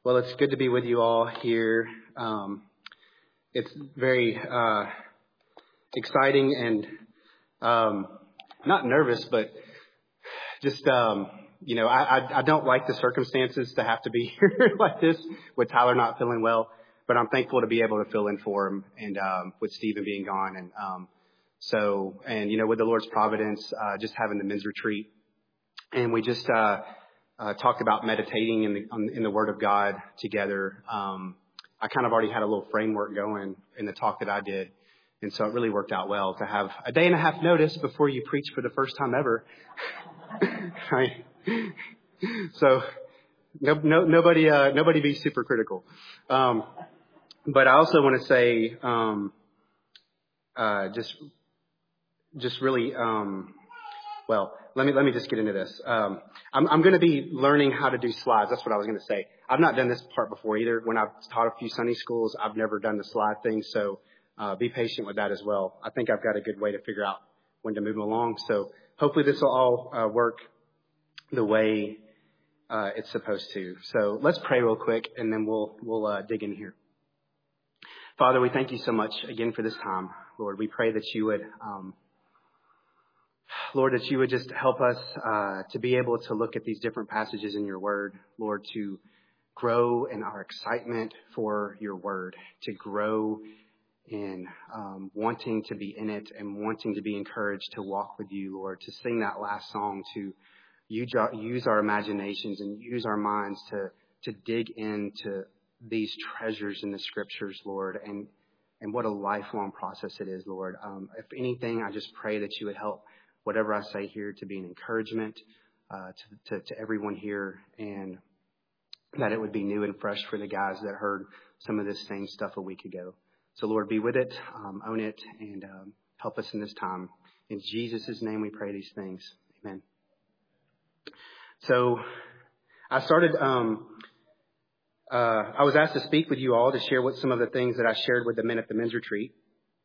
Well, it's good to be with you all here. It's very exciting and not nervous, but just, I don't like the circumstances to have to be here like this with Tyler not feeling well, but I'm thankful to be able to fill in for him and with Stephen being gone. And with the Lord's providence, just having the men's retreat. And we just talked about meditating in the Word of God together. I kind of already had a little framework going in the talk that I did. And so it really worked out well to have a day and a half notice before you preach for the first time ever. So nobody be super critical. But I also want to say, just really, let me just get into this. I'm going to be learning how to do slides. That's what I was going to say. I've not done this part before either. When I've taught a few Sunday schools, I've never done the slide thing. So be patient with that as well. I think I've got a good way to figure out when to move along. So hopefully this will all work the way it's supposed to. So let's pray real quick, and then we'll dig in here. Father, we thank you so much again for this time. Lord, we pray that you would, Lord, that you would just help us to be able to look at these different passages in your word, Lord, to grow in our excitement for your word, to grow in wanting to be in it and wanting to be encouraged to walk with you, Lord, to sing that last song, to use our imaginations and use our minds to dig into these treasures in the scriptures, Lord, and what a lifelong process it is, Lord. If anything, I just pray that you would help whatever I say here to be an encouragement to everyone here, and that it would be new and fresh for the guys that heard some of this same stuff a week ago. So, Lord, be with it, own it, and help us in this time. In Jesus' name we pray these things. Amen. So I started, I was asked to speak with you all to share what some of the things that I shared with the men at the men's retreat.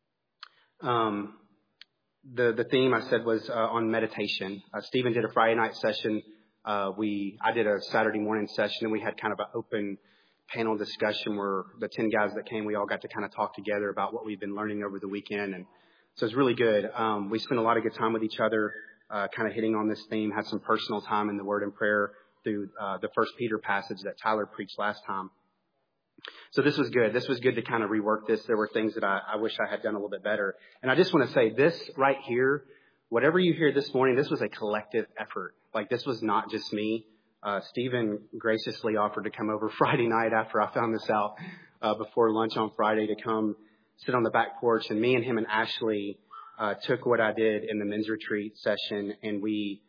The theme I said was on meditation. Stephen did a Friday night session. I did a Saturday morning session, and we had kind of an open panel discussion where the 10 guys that came, we all got to kind of talk together about what we've been learning over the weekend. And so it's really good. We spent a lot of good time with each other, kind of hitting on this theme, had some personal time in the Word and prayer through the First Peter passage that Tyler preached last time. So this was good. This was good to kind of rework this. There were things that I wish I had done a little bit better. And I just want to say this right here, whatever you hear this morning, this was a collective effort. Like, this was not just me. Stephen graciously offered to come over Friday night after I found this out before lunch on Friday to come sit on the back porch. And me and him and Ashley took what I did in the men's retreat session, and we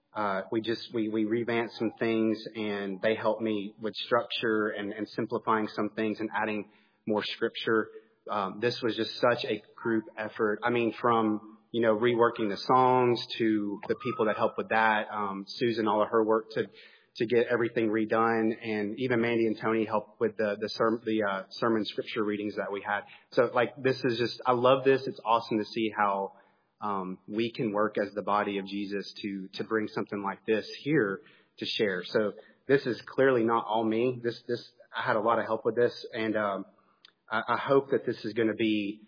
revamped some things, and they helped me with structure and simplifying some things and adding more scripture. This was just such a group effort. I mean, from reworking the songs to the people that helped with that, Susan, all of her work to get everything redone, and even Mandy and Tony helped with the sermon scripture readings that we had. So, this is just, I love this. It's awesome to see how we can work as the body of Jesus to bring something like this here to share. So this is clearly not all me. This I had a lot of help with this, and I hope that this is going to be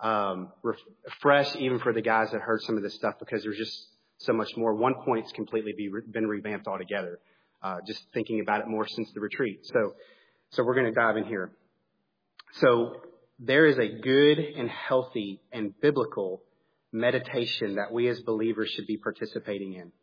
fresh even for the guys that heard some of this stuff, because there's just so much more. One point's completely been revamped altogether. Just thinking about it more since the retreat. So we're going to dive in here. So there is a good and healthy and biblical meditation that we as believers should be participating in.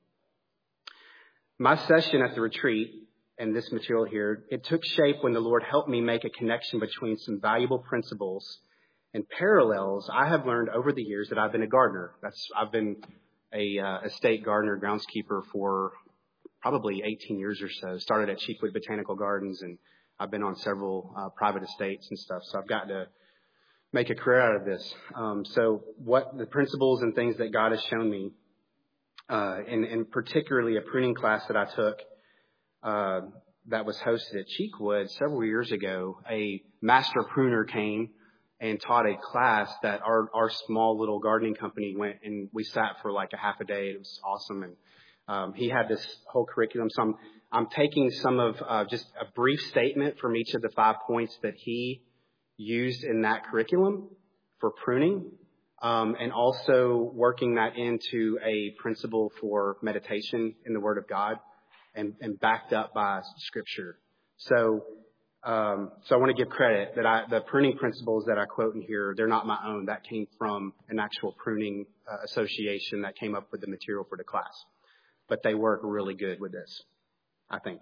My session at the retreat and this material here, it took shape when the Lord helped me make a connection between some valuable principles and parallels I have learned over the years that I've been a gardener. I've been a estate gardener, groundskeeper for probably 18 years or so. Started at Cheekwood Botanical Gardens, and I've been on several private estates and stuff. So I've gotten to make a career out of this. So what the principles and things that God has shown me, and particularly a pruning class that I took that was hosted at Cheekwood several years ago, a master pruner came and taught a class that our small little gardening company went, and we sat for like a half a day. It was awesome. And he had this whole curriculum. So I'm taking some of just a brief statement from each of the 5 points that he used in that curriculum for pruning, and also working that into a principle for meditation in the Word of God and backed up by Scripture. So I want to give credit that the pruning principles that I quote in here, they're not my own. That came from an actual pruning association that came up with the material for the class. But they work really good with this, I think.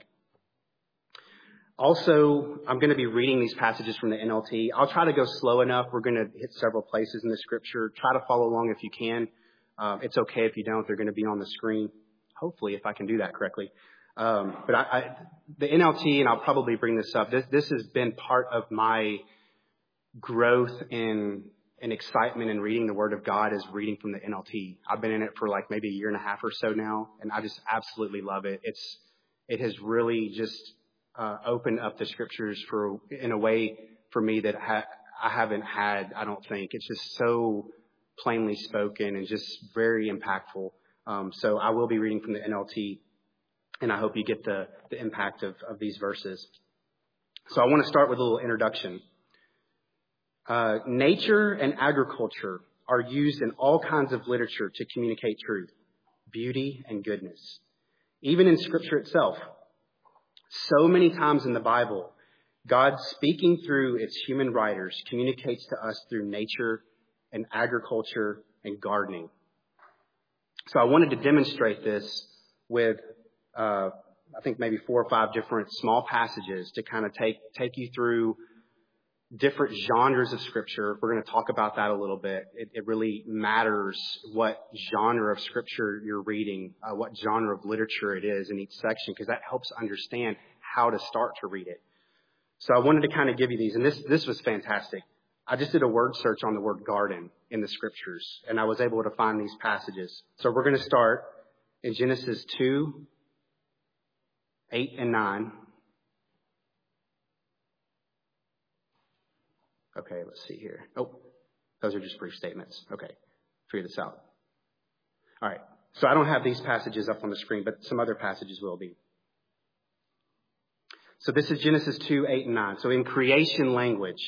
Also, I'm going to be reading these passages from the NLT. I'll try to go slow enough. We're going to hit several places in the Scripture. Try to follow along if you can. It's okay if you don't. They're going to be on the screen, hopefully, if I can do that correctly. But the NLT, and I'll probably bring this up, this has been part of my growth in excitement in reading the Word of God, is reading from the NLT. I've been in it for like maybe a year and a half or so now, and I just absolutely love it. It has really just opened up the Scriptures in a way for me that I haven't had, I don't think. It's just so plainly spoken and just very impactful. So I will be reading from the NLT, and I hope you get the impact of these verses. So I want to start with a little introduction. Nature and agriculture are used in all kinds of literature to communicate truth, beauty, and goodness. Even in Scripture itself. So many times in the Bible, God, speaking through its human writers, communicates to us through nature and agriculture and gardening. So I wanted to demonstrate this with, I think maybe 4 or 5 different small passages to kind of take you through different genres of Scripture. We're going to talk about that a little bit. It really matters what genre of Scripture you're reading, what genre of literature it is in each section, because that helps understand how to start to read it. So I wanted to kind of give you these, and this was fantastic. I just did a word search on the word garden in the Scriptures, and I was able to find these passages. So we're going to start in Genesis 2, 8, and 9. Okay, let's see here. Oh, those are just brief statements. Okay, figure this out. All right, so I don't have these passages up on the screen, but some other passages will be. So this is Genesis 2, 8, and 9. So in creation language,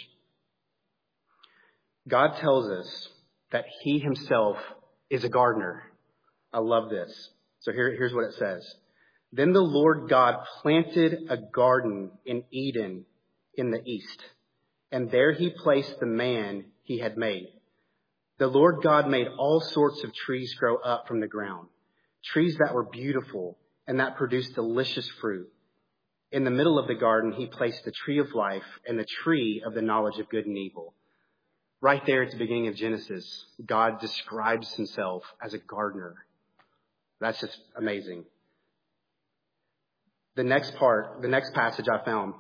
God tells us that He Himself is a gardener. I love this. So here's what it says. Then the Lord God planted a garden in Eden in the east, and there He placed the man He had made. The Lord God made all sorts of trees grow up from the ground, trees that were beautiful and that produced delicious fruit. In the middle of the garden, He placed the tree of life and the tree of the knowledge of good and evil. Right there at the beginning of Genesis, God describes Himself as a gardener. That's just amazing. The next passage I found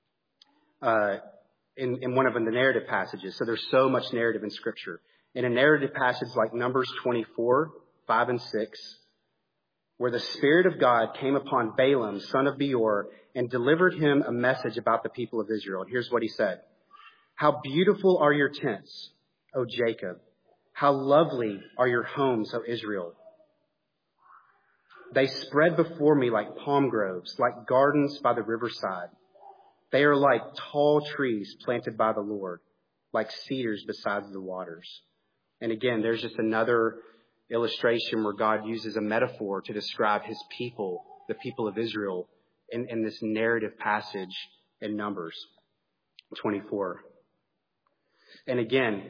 in one of the narrative passages. So there's so much narrative in Scripture. In a narrative passage like Numbers 24, 5 and 6, where the Spirit of God came upon Balaam, son of Beor, and delivered him a message about the people of Israel. And here's what he said. How beautiful are your tents, O Jacob. How lovely are your homes, O Israel. They spread before me like palm groves, like gardens by the riverside. They are like tall trees planted by the Lord, like cedars beside the waters. And again, there's just another illustration where God uses a metaphor to describe His people, the people of Israel, in this narrative passage in Numbers 24. And again,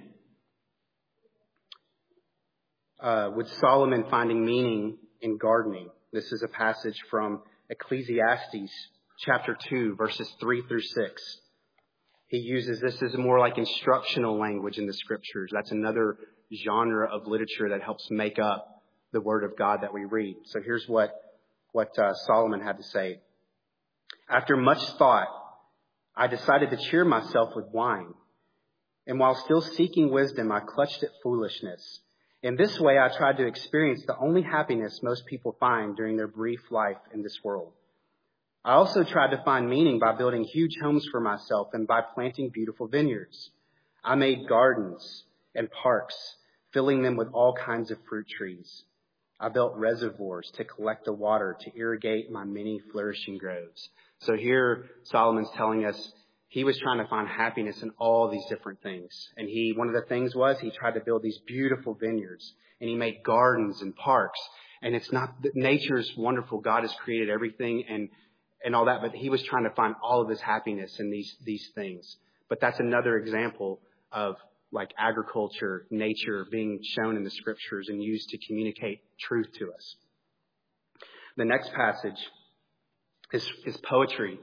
with Solomon finding meaning in gardening, this is a passage from Ecclesiastes chapter 2, verses 3 through 6. He uses this as more like instructional language in the Scriptures. That's another genre of literature that helps make up the Word of God that we read. So here's what Solomon had to say. After much thought, I decided to cheer myself with wine. And while still seeking wisdom, I clutched at foolishness. In this way, I tried to experience the only happiness most people find during their brief life in this world. I also tried to find meaning by building huge homes for myself and by planting beautiful vineyards. I made gardens and parks, filling them with all kinds of fruit trees. I built reservoirs to collect the water, to irrigate my many flourishing groves. So here Solomon's telling us he was trying to find happiness in all these different things. And one of the things was he tried to build these beautiful vineyards, and he made gardens and parks. And it's not that nature's wonderful. God has created everything and all that, but he was trying to find all of his happiness in these things. But that's another example of like agriculture, nature being shown in the scriptures and used to communicate truth to us. The next passage is poetry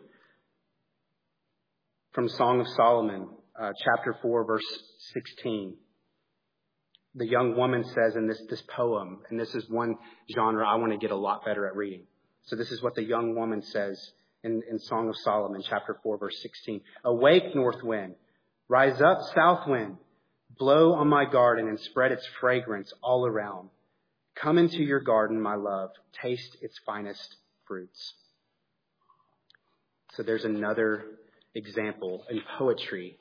from Song of Solomon, chapter 4, verse 16. The young woman says in this poem, and this is one genre I want to get a lot better at reading. So this is what the young woman says in Song of Solomon, chapter 4, verse 16. Awake, north wind, rise up, south wind, blow on my garden and spread its fragrance all around. Come into your garden, my love, taste its finest fruits. So there's another example in poetry.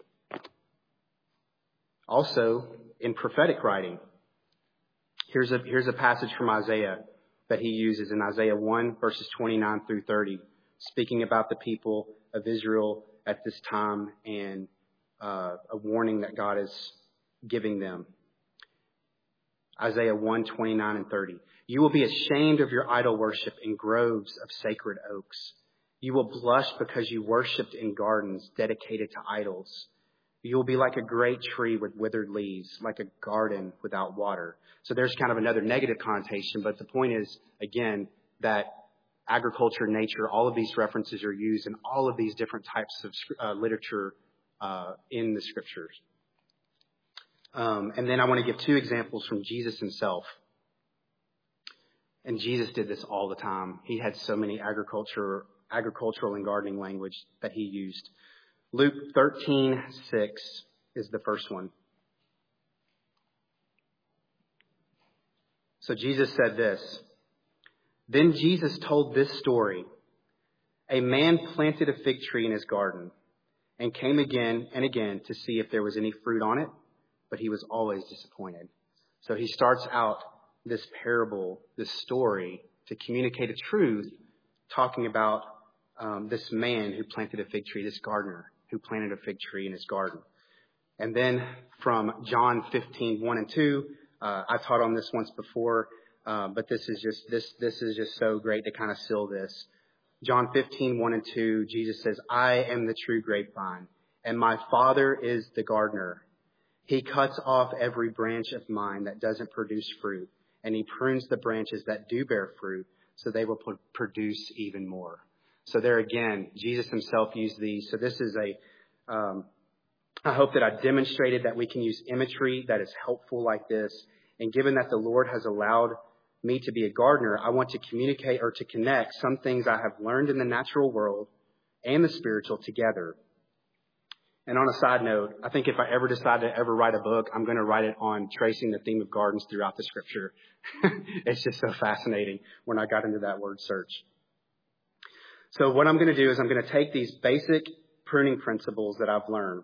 Also in prophetic writing. Here's a passage from Isaiah that he uses in Isaiah 1, verses 29 through 30, speaking about the people of Israel at this time and a warning that God is giving them. Isaiah 1, 29 and 30. You will be ashamed of your idol worship in groves of sacred oaks. You will blush because you worshipped in gardens dedicated to idols. You will be like a great tree with withered leaves, like a garden without water. So there's kind of another negative connotation, but the point is, again, that agriculture, nature, all of these references are used in all of these different types of literature in the scriptures. And then I want to give two examples from Jesus himself. And Jesus did this all the time. He had so many agricultural and gardening language that he used. Luke 13:6 is the first one. So Jesus said this. Then Jesus told this story. A man planted a fig tree in his garden and came again and again to see if there was any fruit on it, but he was always disappointed. So he starts out this parable, this story, to communicate a truth, talking about this man who planted a fig tree, this gardener who planted a fig tree in his garden. And then from John 15, 1 and 2, I taught on this once before, but this is just so great to kind of seal this. John 15, 1 and 2, Jesus says, I am the true grapevine, and my Father is the gardener. He cuts off every branch of mine that doesn't produce fruit, and he prunes the branches that do bear fruit, so they will produce even more. So there again, Jesus himself used these. So this is I hope that I demonstrated that we can use imagery that is helpful like this. And given that the Lord has allowed me to be a gardener, I want to communicate or to connect some things I have learned in the natural world and the spiritual together. And on a side note, I think if I ever decide to ever write a book, I'm going to write it on tracing the theme of gardens throughout the scripture. It's just so fascinating when I got into that word search. So what I'm going to do is I'm going to take these basic pruning principles that I've learned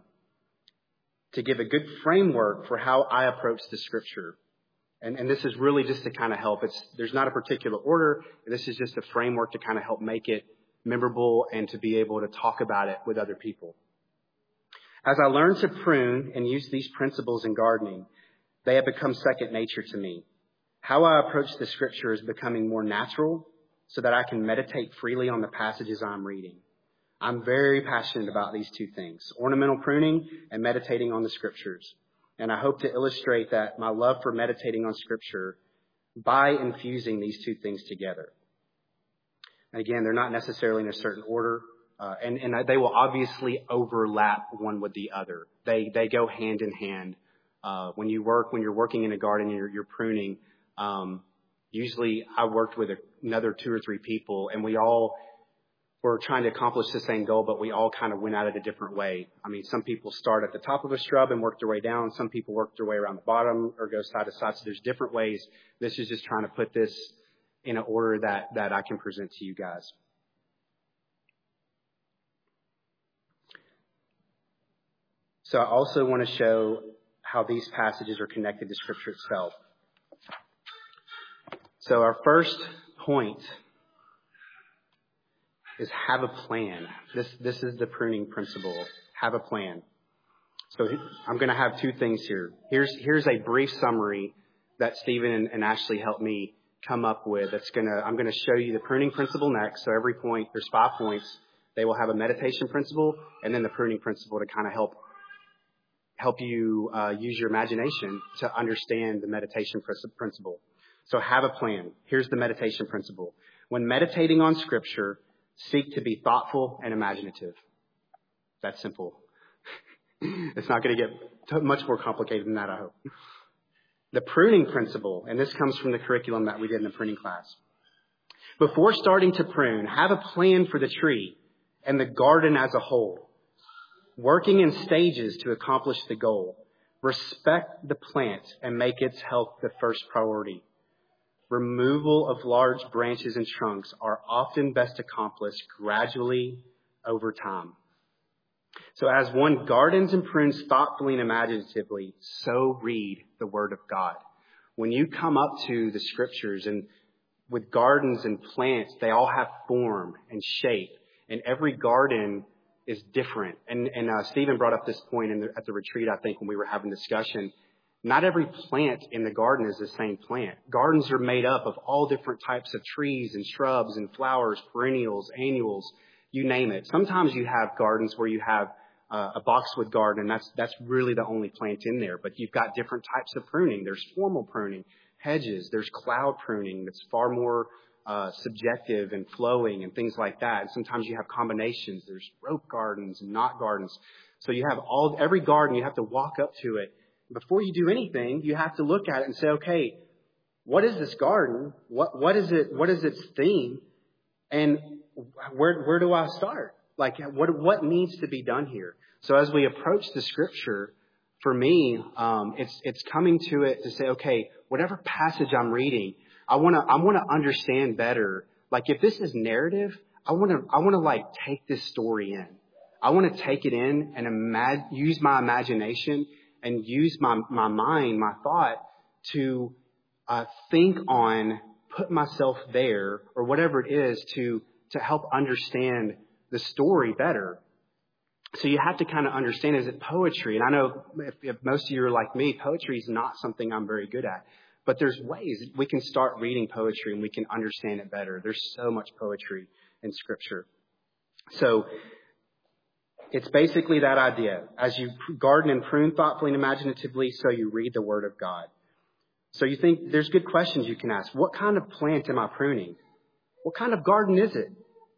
to give a good framework for how I approach the scripture. And this is really just to kind of help. There's not a particular order. This is just a framework to kind of help make it memorable and to be able to talk about it with other people. As I learned to prune and use these principles in gardening, they have become second nature to me. How I approach the scripture is becoming more natural so that I can meditate freely on the passages I'm reading. I'm very passionate about these two things, ornamental pruning and meditating on the scriptures. And I hope to illustrate that my love for meditating on scripture by infusing these two things together. And again, they're not necessarily in a certain order, and they will obviously overlap one with the other. They go hand in hand. When you're working in a garden and you're pruning, usually I worked with another 2 or 3 people, and we all were trying to accomplish the same goal, but we all kind of went at it a different way. I mean, some people start at the top of a shrub and work their way down. Some people work their way around the bottom or go side to side. So there's different ways. This is just trying to put this in an order that I can present to you guys. So I also want to show how these passages are connected to Scripture itself. So our first point is have a plan. This is the pruning principle. Have a plan. So I'm going to have two things here. Here's a brief summary that Stephen and Ashley helped me come up with. I'm going to show you the pruning principle next. So every point, there's 5 points. They will have a meditation principle and then the pruning principle to kind of help you use your imagination to understand the meditation principle. So have a plan. Here's the meditation principle. When meditating on Scripture, seek to be thoughtful and imaginative. That's simple. It's not going to get much more complicated than that, I hope. The pruning principle, and this comes from the curriculum that we did in the pruning class. Before starting to prune, have a plan for the tree and the garden as a whole, working in stages to accomplish the goal. Respect the plant and make its health the first priority. Removal of large branches and trunks are often best accomplished gradually over time. So as one gardens and prunes thoughtfully and imaginatively, so read the Word of God. When you come up to the Scriptures, and with gardens and plants, they all have form and shape, and every garden is different. And Stephen brought up this point at the retreat, I think, when we were having discussion. Not every plant in the garden is the same plant. Gardens are made up of all different types of trees and shrubs and flowers, perennials, annuals, you name it. Sometimes you have gardens where you have a boxwood garden, and that's really the only plant in there. But you've got different types of pruning. There's formal pruning, hedges. There's cloud pruning that's far more subjective and flowing and things like that. And sometimes you have combinations. There's rope gardens and knot gardens. So you have every garden, you have to walk up to it. Before you do anything, you have to look at it and say, okay, what is this garden? What is it? What is its theme? And where do I start? Like, what needs to be done here? So as we approach the Scripture, for me, it's coming to it to say, okay, whatever passage I'm reading, I want to understand better. Like, if this is narrative, I want to like take this story in. I want to take it in and use my imagination and use my mind, my thought to think on, put myself there, or whatever it is to help understand the story better. So you have to kind of understand, is it poetry? And I know if most of you are like me, poetry is not something I'm very good at. But there's ways we can start reading poetry and we can understand it better. There's so much poetry in Scripture. So it's basically that idea. As you garden and prune thoughtfully and imaginatively, so you read the Word of God. So you think there's good questions you can ask. What kind of plant am I pruning? What kind of garden is it?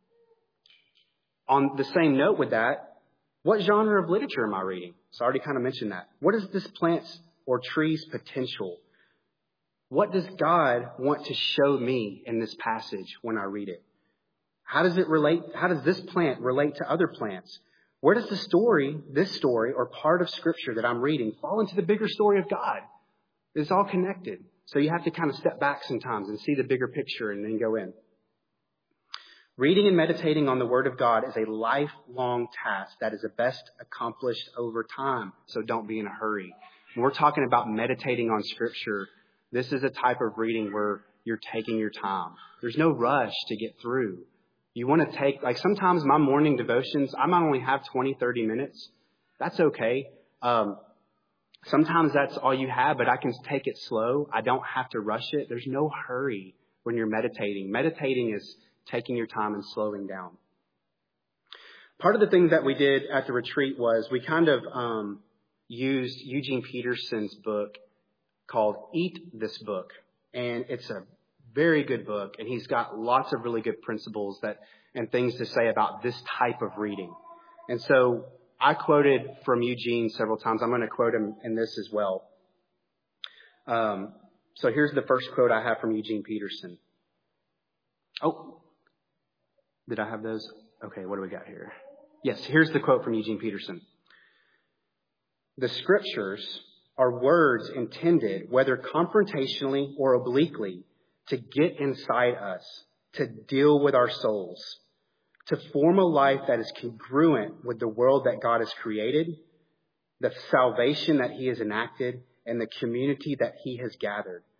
On the same note with that, what genre of literature am I reading? So I already kind of mentioned that. What is this plant's or tree's potential? What does God want to show me in this passage when I read it? How does it relate? How does this plant relate to other plants? Where does this story or part of Scripture that I'm reading fall into the bigger story of God? It's all connected. So you have to kind of step back sometimes and see the bigger picture and then go in. Reading and meditating on the Word of God is a lifelong task that is best accomplished over time. So don't be in a hurry. When we're talking about meditating on Scripture, this is a type of reading where you're taking your time. There's no rush to get through. You want to take, like sometimes my morning devotions, I might only have 20, 30 minutes. That's okay. Sometimes that's all you have, but I can take it slow. I don't have to rush it. There's no hurry when you're meditating. Meditating is taking your time and slowing down. Part of the things that we did at the retreat was we kind of used Eugene Peterson's book called Eat This Book. And it's a very good book. And he's got lots of really good principles and things to say about this type of reading. And so I quoted from Eugene several times. I'm going to quote him in this as well. So here's the first quote I have from Eugene Peterson. Oh, did I have those? Okay, what do we got here? Yes, here's the quote from Eugene Peterson. The Scriptures are words intended, whether confrontationally or obliquely, to get inside us, to deal with our souls, to form a life that is congruent with the world that God has created, the salvation that He has enacted, and the community that He has gathered.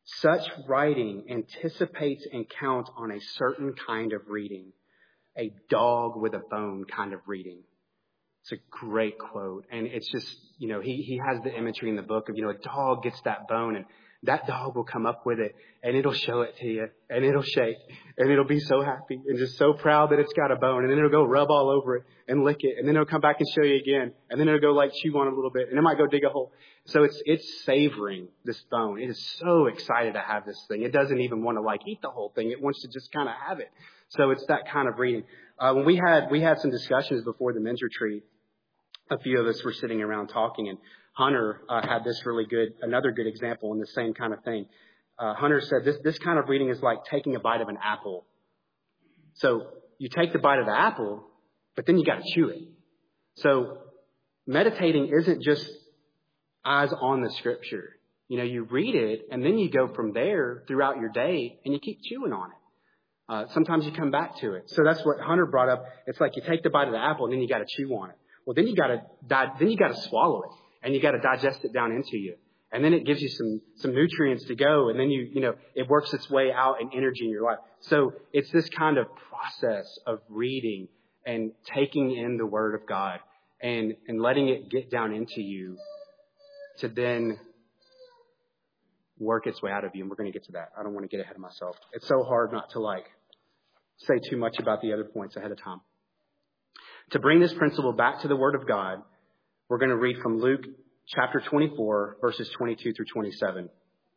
Such writing anticipates and counts on a certain kind of reading, a dog with a bone kind of reading. It's a great quote. And it's just, he has the imagery in the book of, a dog gets that bone and that dog will come up with it and it'll show it to you and it'll shake and it'll be so happy and just so proud that it's got a bone. And then it'll go rub all over it and lick it. And then it'll come back and show you again. And then it'll go chew on it a little bit and it might go dig a hole. So it's savoring this bone. It is so excited to have this thing. It doesn't even want to eat the whole thing. It wants to just kind of have it. So it's that kind of reading. When we had some discussions before the men's retreat, a few of us were sitting around talking, and Hunter had this another good example in the same kind of thing. Hunter said this kind of reading is like taking a bite of an apple. So you take the bite of the apple, but then you got to chew it. So meditating isn't just eyes on the scripture. You read it and then you go from there throughout your day and you keep chewing on it. Sometimes you come back to it. So that's what Hunter brought up. It's like you take the bite of the apple and then you got to chew on it. Well, then you got to swallow it and you got to digest it down into you. And then it gives you some nutrients to go. And then it works its way out in energy in your life. So it's this kind of process of reading and taking in the word of God and letting it get down into you to then work its way out of you. And we're going to get to that. I don't want to get ahead of myself. It's so hard not to say too much about the other points ahead of time. To bring this principle back to the Word of God, we're going to read from Luke chapter 24, verses 22 through 27.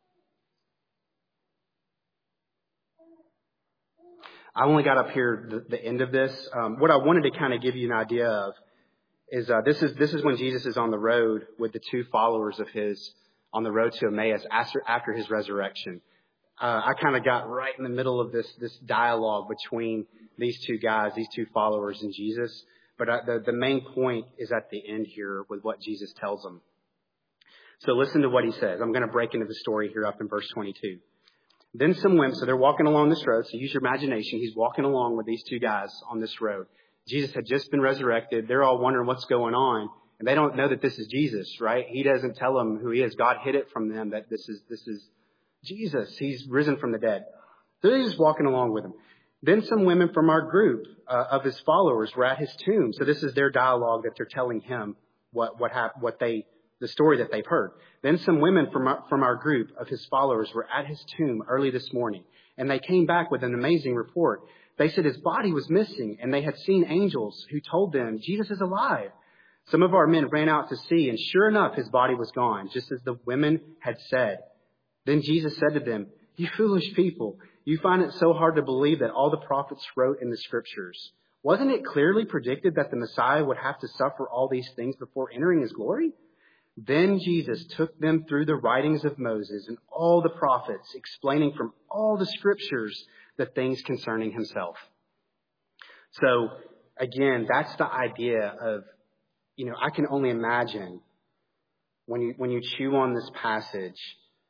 I only got up here the end of this. What I wanted to kind of give you an idea of is this is when Jesus is on the road with the two followers of his on the road to Emmaus after his resurrection. I kind of got right in the middle of this dialogue between these two guys, these two followers and Jesus. But the main point is at the end here with what Jesus tells them. So listen to what he says. I'm going to break into the story here up in verse 22. Then some women, so they're walking along this road. So use your imagination. He's walking along with these two guys on this road. Jesus had just been resurrected. They're all wondering what's going on. And they don't know that this is Jesus, right? He doesn't tell them who he is. God hid it from them that this is Jesus. He's risen from the dead. So they're just walking along with him. Then some women from our group of his followers were at his tomb. So this is their dialogue that they're telling him the story that they've heard. Then some women from our group of his followers were at his tomb early this morning, and they came back with an amazing report. They said his body was missing, and they had seen angels who told them Jesus is alive. Some of our men ran out to see, and sure enough, his body was gone, just as the women had said. Then Jesus said to them, "You foolish people, you find it so hard to believe that all the prophets wrote in the scriptures. Wasn't it clearly predicted that the Messiah would have to suffer all these things before entering his glory?" Then Jesus took them through the writings of Moses and all the prophets, explaining from all the scriptures the things concerning himself. So again, that's the idea of, I can only imagine when you chew on this passage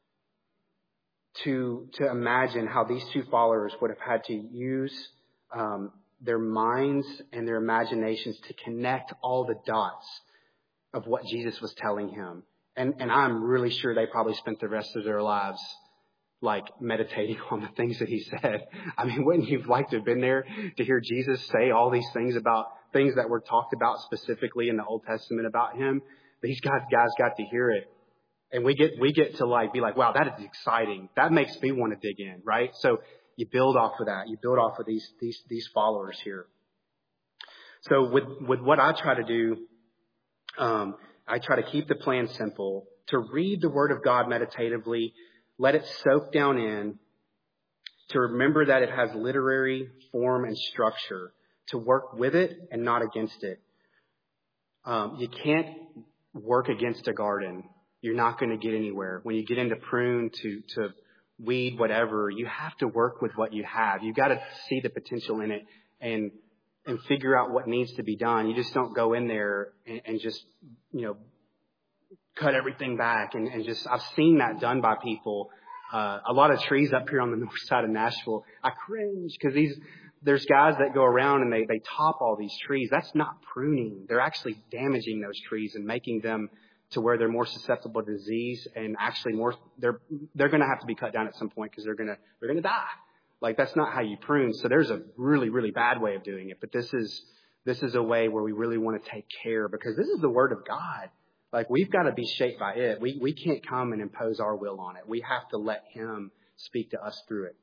to imagine how these two followers would have had to use their minds and their imaginations to connect all the dots of what Jesus was telling him. And I'm really sure they probably spent the rest of their lives meditating on the things that he said. I mean, wouldn't you like to have been there to hear Jesus say all these things about things that were talked about specifically in the Old Testament about him? These guys got to hear it. And we get to be like, wow, that is exciting. That makes me want to dig in, right? So you build off of that. You build off of these followers here. So with what I try to do, I try to keep the plan simple, to read the Word of God meditatively, let it soak down in, to remember that it has literary form and structure, to work with it and not against it. You can't work against a garden. You're not going to get anywhere. When you get into prune to weed, whatever, you have to work with what you have. You've got to see the potential in it and figure out what needs to be done. You just don't go in there and just, cut everything back and just, I've seen that done by people. A lot of trees up here on the north side of Nashville. I cringe because there's guys that go around and they top all these trees. That's not pruning. They're actually damaging those trees and making them to where they're more susceptible to disease and actually they're going to have to be cut down at some point because they're going to die. Like, that's not how you prune. So there's a really, really bad way of doing it. But this is a way where we really want to take care, because this is the Word of God. Like, we've got to be shaped by it. We can't come and impose our will on it. We have to let Him speak to us through it.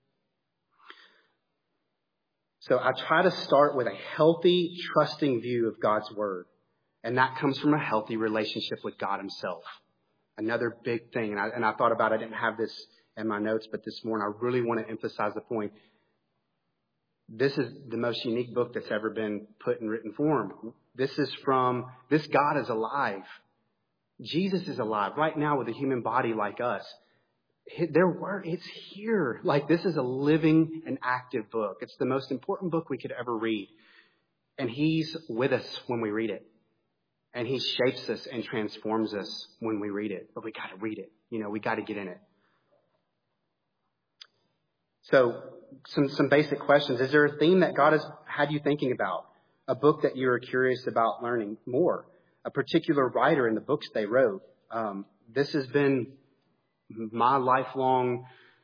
So I try to start with a healthy, trusting view of God's Word. And that comes from a healthy relationship with God Himself. Another big thing. And I thought about it. I didn't have this in my notes, but this morning I really want to emphasize the point. This is the most unique book that's ever been put in written form. This God is alive. Jesus is alive right now with a human body like us. Their word, it's here. Like, this is a living and active book. It's the most important book we could ever read. And He's with us when we read it. And He shapes us and transforms us when we read it. But we got to read it. We got to get in it. So some basic questions. Is there a theme that God has had you thinking about? A book that you are curious about learning more? A particular writer in the books they wrote? This has been my lifelong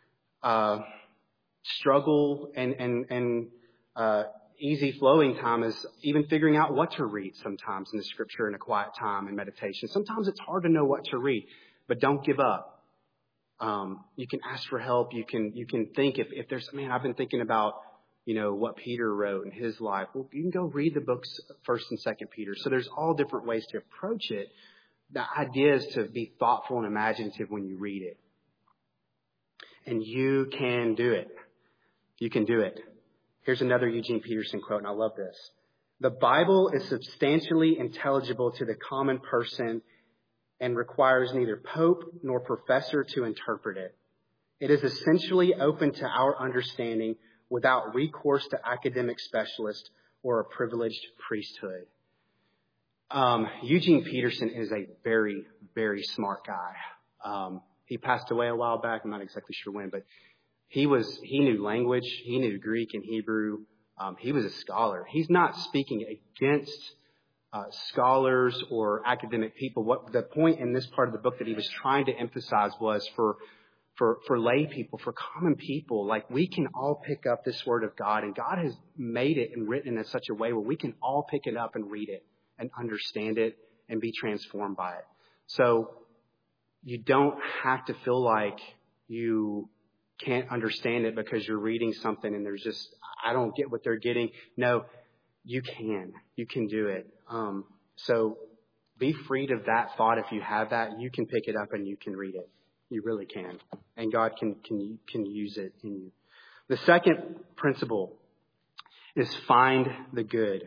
struggle and easy flowing time is even figuring out what to read sometimes in the Scripture in a quiet time and meditation. Sometimes it's hard to know what to read, but don't give up. You can ask for help. You can think if there's, I've been thinking about, what Peter wrote in his life. Well, you can go read the books 1st and 2nd Peter. So there's all different ways to approach it. The idea is to be thoughtful and imaginative when you read it. And you can do it. You can do it. Here's another Eugene Peterson quote, and I love this. The Bible is substantially intelligible to the common person and requires neither pope nor professor to interpret it. It is essentially open to our understanding without recourse to academic specialists or a privileged priesthood. Eugene Peterson is a very, very smart guy. He passed away a while back. I'm not exactly sure when, but he knew language. He knew Greek and Hebrew. He was a scholar. He's not speaking against scholars or academic people. What the point in this part of the book that he was trying to emphasize was for lay people, for common people, like, we can all pick up this Word of God, and God has made it and written it in such a way where we can all pick it up and read it and understand it and be transformed by it. So you don't have to feel like you can't understand it because you're reading something and there's just, I don't get what they're getting. No, you can do it. So be freed of that thought. If you have that, you can pick it up and you can read it. You really can. And God can use it in you. The second principle is find the good.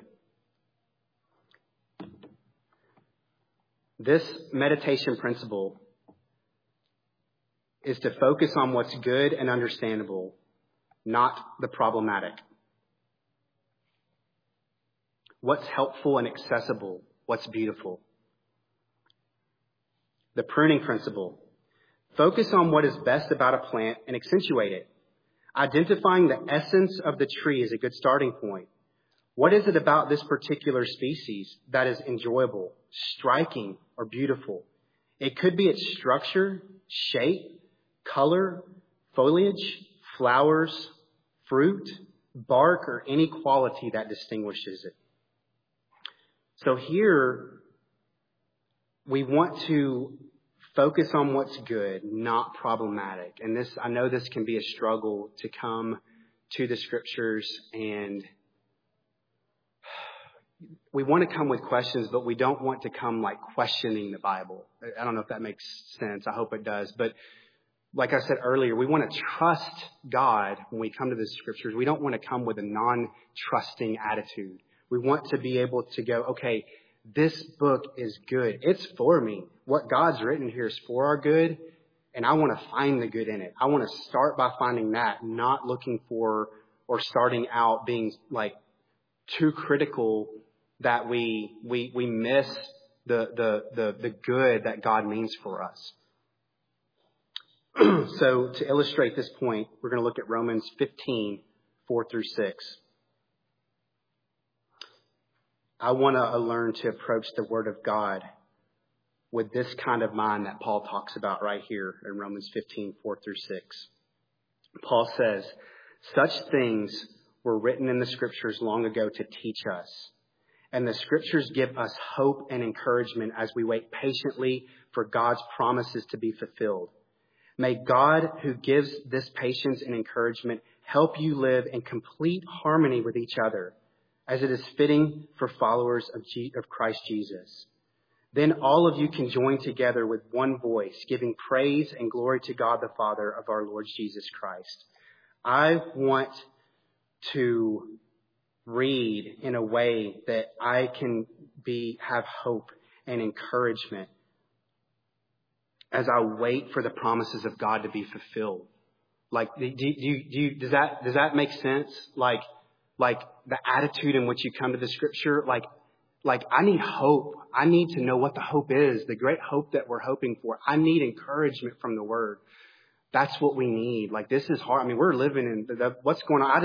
This meditation principle is to focus on what's good and understandable, not the problematic. What's helpful and accessible, what's beautiful. The pruning principle. Focus on what is best about a plant and accentuate it. Identifying the essence of the tree is a good starting point. What is it about this particular species that is enjoyable, striking, or beautiful? It could be its structure, shape, color, foliage, flowers, fruit, bark, or any quality that distinguishes it. So here, we want to focus on what's good, not problematic. And I know this can be a struggle to come to the Scriptures, and we want to come with questions, but we don't want to come like questioning the Bible. I don't know if that makes sense. I hope it does. But like I said earlier, we want to trust God when we come to the Scriptures. We don't want to come with a non-trusting attitude. We want to be able to go, okay, this book is good. It's for me. What God's written here is for our good, and I want to find the good in it. I want to start by finding that, not looking for or starting out being like too critical that we miss the good that God means for us. So to illustrate this point, we're going to look at Romans 15, 4-6. I want to learn to approach the Word of God with this kind of mind that Paul talks about right here in Romans 15:4-6. Paul says, such things were written in the scriptures long ago to teach us. And the scriptures give us hope and encouragement as we wait patiently for God's promises to be fulfilled. May God, who gives this patience and encouragement, help you live in complete harmony with each other, as it is fitting for followers of Christ Jesus. Then all of you can join together with one voice, giving praise and glory to God the Father of our Lord Jesus Christ. I want to read in a way that I can have hope and encouragement as I wait for the promises of God to be fulfilled. Like, does that make sense? Like the attitude in which you come to the scripture, like I need hope. I need to know what the hope is, the great hope that we're hoping for. I need encouragement from the word. That's what we need. Like, this is hard. I mean, we're living in what's going on.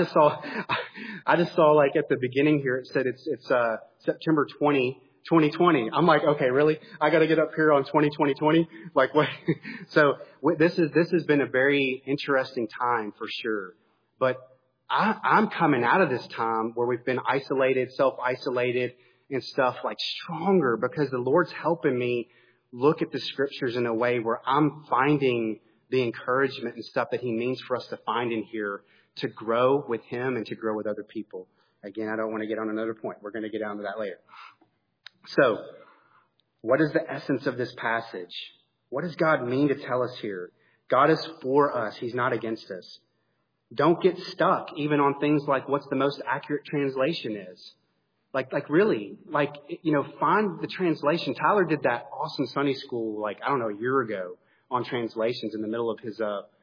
I just saw like at the beginning here, it said it's September 2020. I'm like, okay, really? I got to get up here on 2020. Like, what? So this has been a very interesting time for sure. But I'm coming out of this time where we've been isolated, self-isolated and stuff, like stronger, because the Lord's helping me look at the scriptures in a way where I'm finding the encouragement and stuff that he means for us to find in here to grow with him and to grow with other people. Again, I don't want to get on another point. We're going to get down to that later. So, what is the essence of this passage? What does God mean to tell us here? God is for us. He's not against us. Don't get stuck even on things like what's the most accurate translation is. Like really, find the translation. Tyler did that awesome Sunday school, a year ago on translations in the middle of his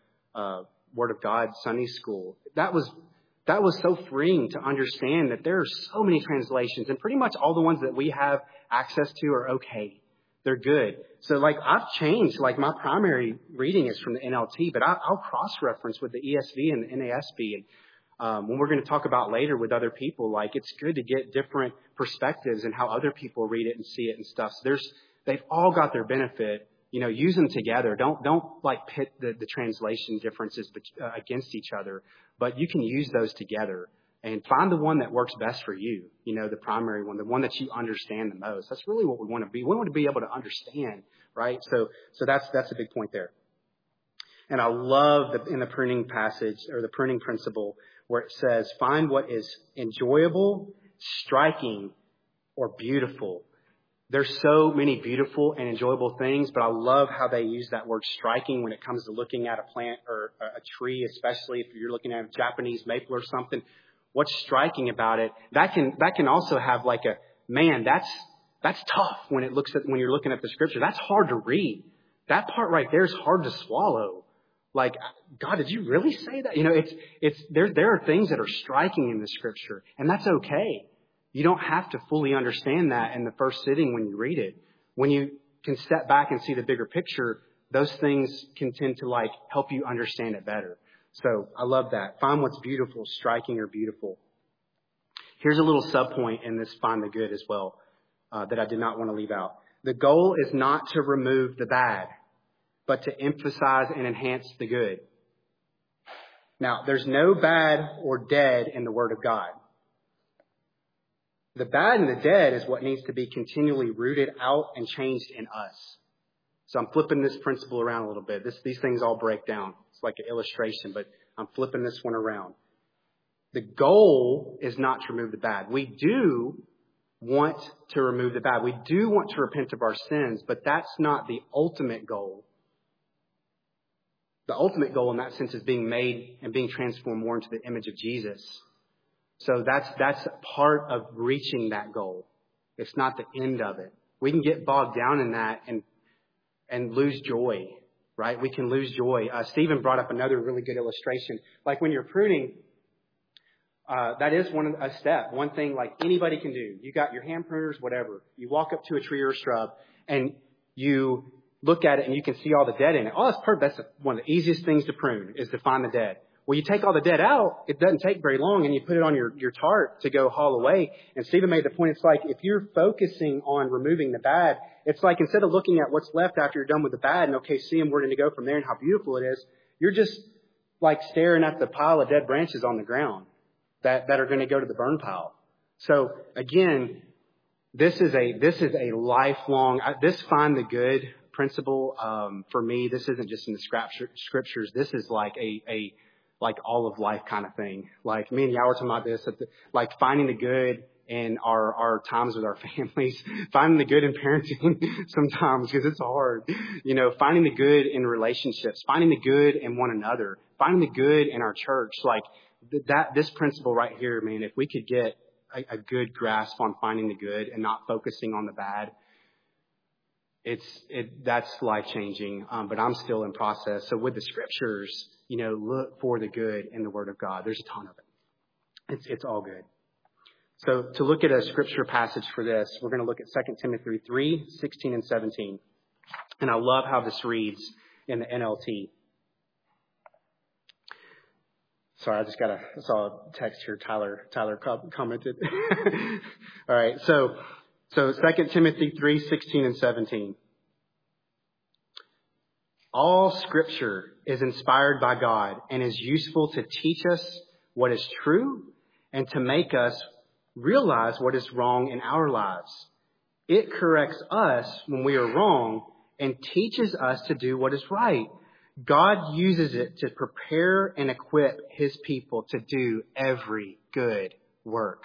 Word of God Sunday school. That was so freeing to understand that there are so many translations, and pretty much all the ones that we have access to are okay. They're good. So I've changed, my primary reading is from the NLT, but I'll cross-reference with the ESV and the NASB. And when we're going to talk about later with other people, it's good to get different perspectives and how other people read it and see it and stuff. So they've all got their benefit. Use them together. Don't pit the translation differences against each other, but you can use those together and find the one that works best for you. The primary one, the one that you understand the most. That's really what we want to be. We want to be able to understand, right? So that's a big point there. And I love in the pruning passage or the pruning principle where it says, find what is enjoyable, striking, or beautiful. There's so many beautiful and enjoyable things, but I love how they use that word striking when it comes to looking at a plant or a tree, especially if you're looking at a Japanese maple or something. What's striking about it? That can also have that's tough when you're looking at the scripture. That's hard to read. That part right there is hard to swallow. God, did you really say that? There are things that are striking in the scripture, and that's okay. You don't have to fully understand that in the first sitting when you read it. When you can step back and see the bigger picture, those things can tend to help you understand it better. So I love that. Find what's beautiful, striking, or beautiful. Here's a little sub-point in this find the good as well that I did not want to leave out. The goal is not to remove the bad, but to emphasize and enhance the good. Now, there's no bad or dead in the Word of God. The bad and the dead is what needs to be continually rooted out and changed in us. So I'm flipping this principle around a little bit. These things all break down. It's like an illustration, but I'm flipping this one around. The goal is not to remove the bad. We do want to remove the bad. We do want to repent of our sins, but that's not the ultimate goal. The ultimate goal in that sense is being made and being transformed more into the image of Jesus. So that's part of reaching that goal. It's not the end of it. We can get bogged down in that and lose joy, right? We can lose joy. Stephen brought up another really good illustration. When you're pruning, that is a step. One thing anybody can do. You got your hand pruners, whatever. You walk up to a tree or a shrub and you look at it and you can see all the dead in it. Oh, that's perfect. That's one of the easiest things to prune is to find the dead. Well, you take all the dead out, it doesn't take very long, and you put it on your tarp to go haul away. And Stephen made the point, it's like if you're focusing on removing the bad, it's like instead of looking at what's left after you're done with the bad and, okay, seeing where to go from there and how beautiful it is, you're just like staring at the pile of dead branches on the ground that are going to go to the burn pile. So again, this is a lifelong, this find the good principle, for me. This isn't just in the scriptures. This is like a like all of life kind of thing. Like me and Yao were talking about this, like finding the good in our times with our families, finding the good in parenting sometimes because it's hard, finding the good in relationships, finding the good in one another, finding the good in our church. Like this principle right here, man, if we could get a good grasp on finding the good and not focusing on the bad, that's life changing. But I'm still in process. So with the scriptures, look for the good in the Word of God. There's a ton of it. It's all good. So to look at a scripture passage for this, we're going to look at 2 Timothy 3, 16 and 17. And I love how this reads in the NLT. Sorry, I saw a text here. Tyler commented. All right. So 2 Timothy 3, 16 and 17. All scripture is inspired by God and is useful to teach us what is true and to make us realize what is wrong in our lives. It corrects us when we are wrong and teaches us to do what is right. God uses it to prepare and equip His people to do every good work.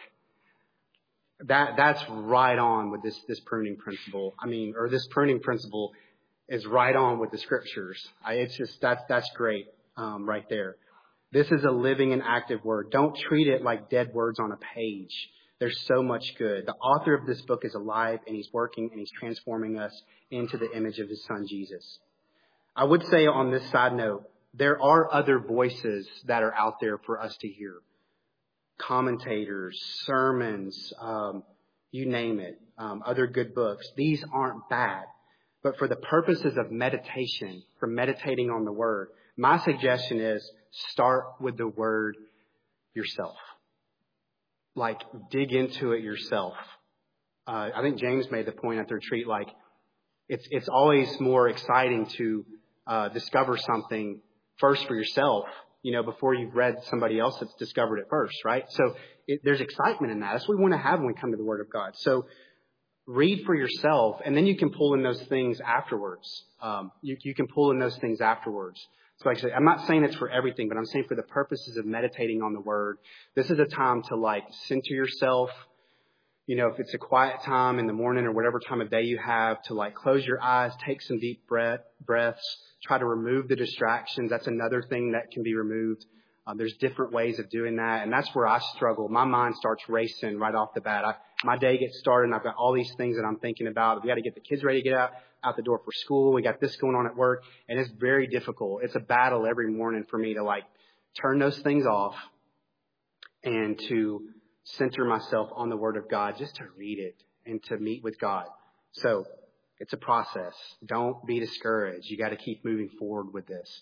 That's right on with this pruning principle. This pruning principle is right on with the scriptures. It's just, that's great, right there. This is a living and active word. Don't treat it like dead words on a page. There's so much good. The author of this book is alive and he's working and he's transforming us into the image of his son, Jesus. I would say on this side note, there are other voices that are out there for us to hear. Commentators, sermons, you name it, other good books. These aren't bad. But for the purposes of meditation, for meditating on the Word, my suggestion is start with the Word yourself. Like, dig into it yourself. I think James made the point at the retreat, like, it's always more exciting to discover something first for yourself, before you've read somebody else that's discovered it first, right? So there's excitement in that. That's what we want to have when we come to the Word of God. So read for yourself, and then you can pull in those things afterwards. You can pull in those things afterwards. So like I said, I'm not saying it's for everything, but I'm saying for the purposes of meditating on the Word, this is a time to center yourself. If it's a quiet time in the morning or whatever time of day you have, to close your eyes, take some deep breaths, try to remove the distractions. That's another thing that can be removed. There's different ways of doing that. And that's where I struggle. My mind starts racing right off the bat. My day gets started and I've got all these things that I'm thinking about. We got to get the kids ready to get out the door for school. We got this going on at work, and it's very difficult. It's a battle every morning for me to turn those things off and to center myself on the Word of God, just to read it and to meet with God. So it's a process. Don't be discouraged. You got to keep moving forward with this.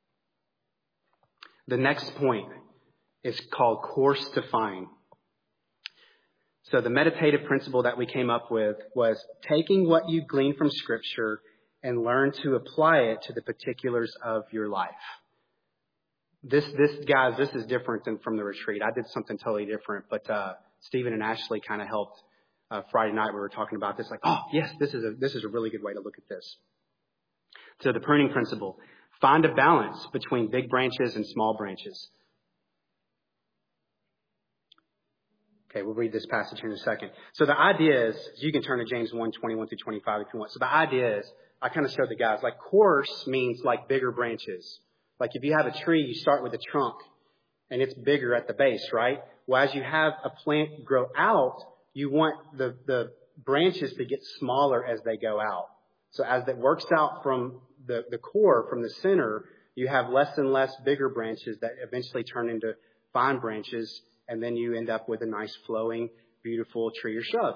The next point is called course define. So the meditative principle that we came up with was taking what you glean from Scripture and learn to apply it to the particulars of your life. This is different than from the retreat. I did something totally different, but Stephen and Ashley kind of helped. Friday night we were talking about this, this is a really good way to look at this. So the pruning principle: find a balance between big branches and small branches. Okay, we'll read this passage here in a second. So the idea is, you can turn to James 1:21 through 25 if you want. So the idea is, I kind of showed the guys, coarse means bigger branches. If you have a tree, you start with the trunk and it's bigger at the base, right? Well, as you have a plant grow out, you want the branches to get smaller as they go out. So as it works out from the core, from the center, you have less and less bigger branches that eventually turn into fine branches, and then you end up with a nice flowing, beautiful tree or shrub.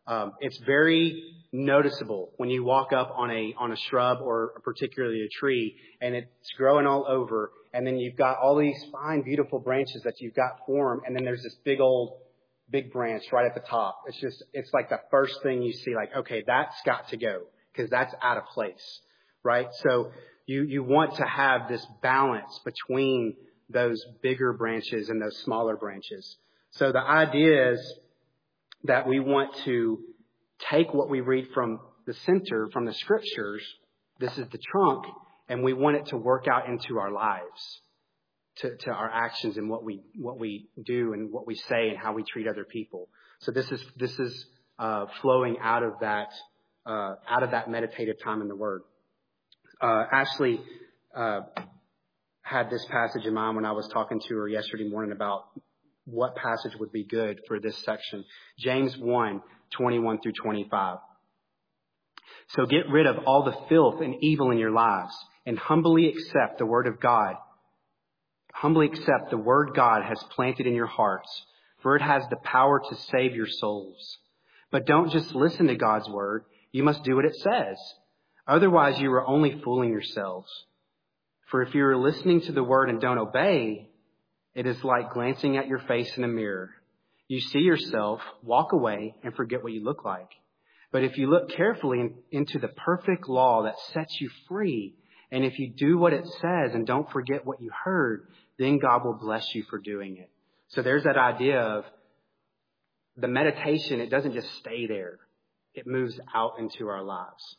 It's very noticeable when you walk up on a shrub or particularly a tree and it's growing all over. And then you've got all these fine, beautiful branches that you've got formed. And then there's this big branch right at the top. It's like the first thing you see, like, okay, that's got to go because that's out of place, right? So you want to have this balance between those bigger branches and those smaller branches. So the idea is that we want to take what we read from the center, from the scriptures, this is the trunk, and we want it to work out into our lives, to our actions and what we do and what we say and how we treat other people. So this is flowing out of that meditative time in the Word. Ashley had this passage in mind when I was talking to her yesterday morning about what passage would be good for this section. James 1:21 through 25. So get rid of all the filth and evil in your lives and humbly accept the word of God. Humbly accept the word God has planted in your hearts, for it has the power to save your souls. But don't just listen to God's word. You must do what it says. Otherwise, you are only fooling yourselves. For if you are listening to the word and don't obey, it is like glancing at your face in a mirror. You see yourself, walk away, and forget what you look like. But if you look carefully into the perfect law that sets you free, and if you do what it says and don't forget what you heard, then God will bless you for doing it. So there's that idea of the meditation. It doesn't just stay there. It moves out into our lives.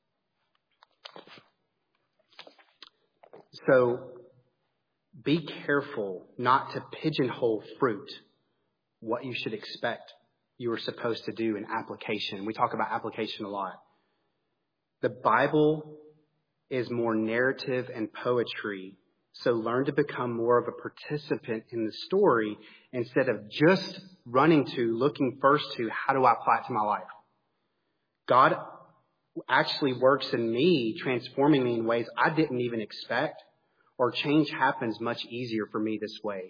So be careful not to pigeonhole fruit, what you should expect you are supposed to do in application. We talk about application a lot. The Bible is more narrative and poetry. So learn to become more of a participant in the story instead of just looking first to how do I apply it to my life. God actually works in me, transforming me in ways I didn't even expect, or change happens much easier for me this way.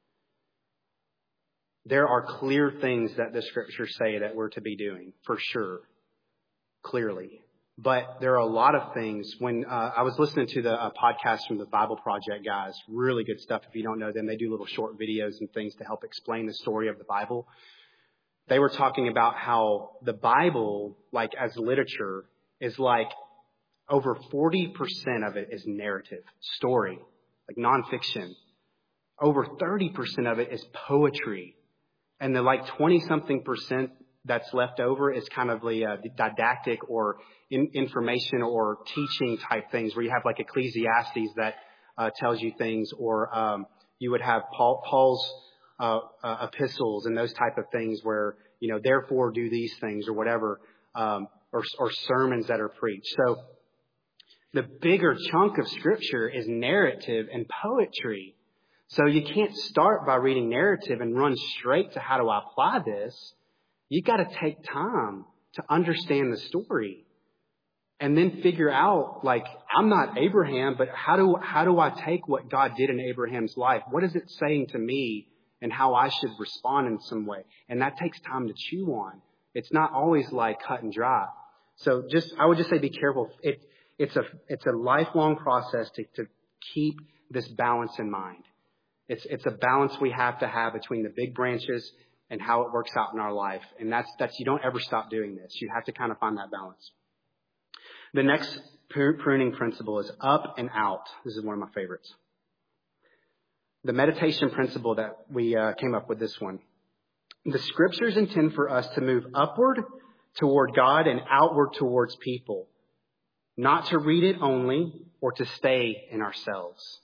There are clear things that the scriptures say that we're to be doing, for sure, clearly. But there are a lot of things. When I was listening to the podcast from the Bible Project guys, really good stuff. If you don't know them, they do little short videos and things to help explain the story of the Bible. They were talking about how the Bible, like as literature, is like over 40% of it is narrative, story, like nonfiction. Over 30% of it is poetry. And the like 20-something% that's left over is kind of the didactic or information or teaching type things where you have like Ecclesiastes that tells you things, or you would have Paul's epistles and those type of things where, therefore do these things or whatever, or sermons that are preached. So the bigger chunk of scripture is narrative and poetry. So you can't start by reading narrative and run straight to how do I apply this. You got to take time to understand the story and then figure out, like, I'm not Abraham, but how do I take what God did in Abraham's life? What is it saying to me and how I should respond in some way? And that takes time to chew on. It's not always like cut and dry. So I would just say be careful. It's a lifelong process to keep this balance in mind. It's a balance we have to have between the big branches and how it works out in our life. And that's you don't ever stop doing this. You have to kind of find that balance. The next pruning principle is up and out. This is one of my favorites. The meditation principle that we came up with, this one. The scriptures intend for us to move upward toward God and outward towards people, not to read it only or to stay in ourselves.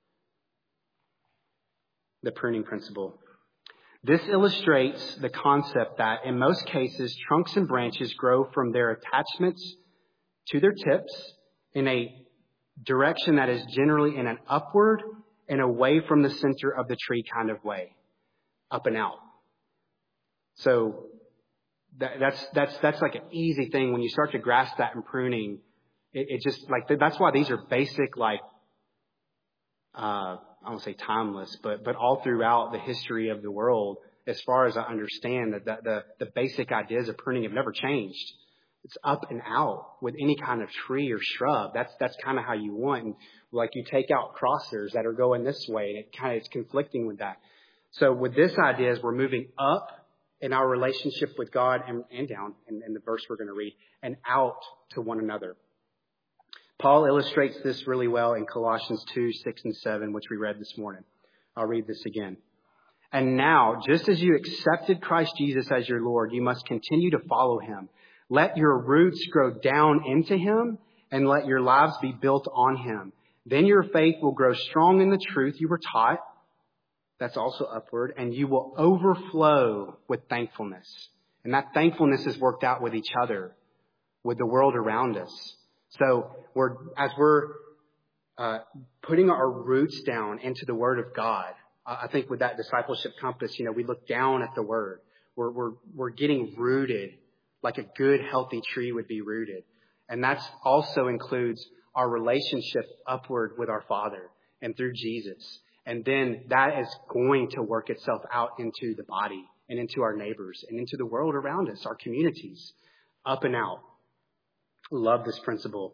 The pruning principle. This illustrates the concept that in most cases, trunks and branches grow from their attachments to their tips in a direction that is generally in an upward and away from the center of the tree kind of way, up and out. So that's like an easy thing when you start to grasp that in pruning. It just like that's why these are basic, like I won't say timeless, but all throughout the history of the world as far as I understand, that the basic ideas of pruning have never changed. It's up and out with any kind of tree or shrub. That's kind of how you want. And like you take out crosshairs that are going this way, and it's conflicting with that. So with this idea is we're moving up in our relationship with God and down in the verse we're going to read, and out to one another. Paul illustrates this really well in Colossians 2, 6 and 7, which we read this morning. I'll read this again. And now, just as you accepted Christ Jesus as your Lord, you must continue to follow him. Let your roots grow down into him, and let your lives be built on him. Then your faith will grow strong in the truth you were taught. That's also upward. And you will overflow with thankfulness. And that thankfulness is worked out with each other, with the world around us. So as we're putting our roots down into the Word of God, I think with that discipleship compass, we look down at the Word. We're getting rooted like a good, healthy tree would be rooted. And that also includes our relationship upward with our Father and through Jesus. And then that is going to work itself out into the body and into our neighbors and into the world around us, our communities, up and out. Love this principle.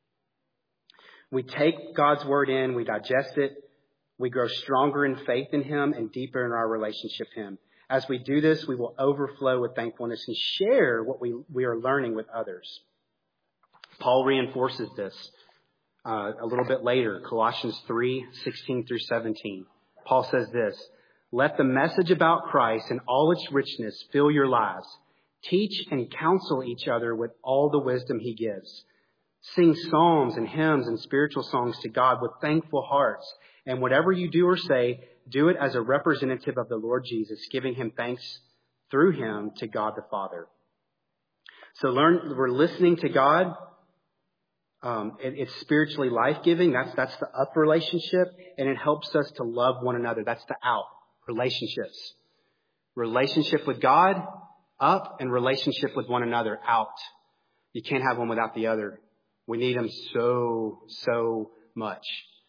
We take God's word in, we digest it, we grow stronger in faith in him and deeper in our relationship with him. As we do this, we will overflow with thankfulness and share what we are learning with others. Paul reinforces this a little bit later, Colossians 3, 16 through 17. Paul says this, let the message about Christ and all its richness fill your lives. Teach and counsel each other with all the wisdom he gives. Sing psalms and hymns and spiritual songs to God with thankful hearts. And whatever you do or say, do it as a representative of the Lord Jesus, giving him thanks through him to God the Father. So we're listening to God. It's spiritually life-giving. That's the up relationship. And it helps us to love one another. That's the out relationships. Relationship with God, up, and relationship with one another, out. You can't have one without the other. We need them so much.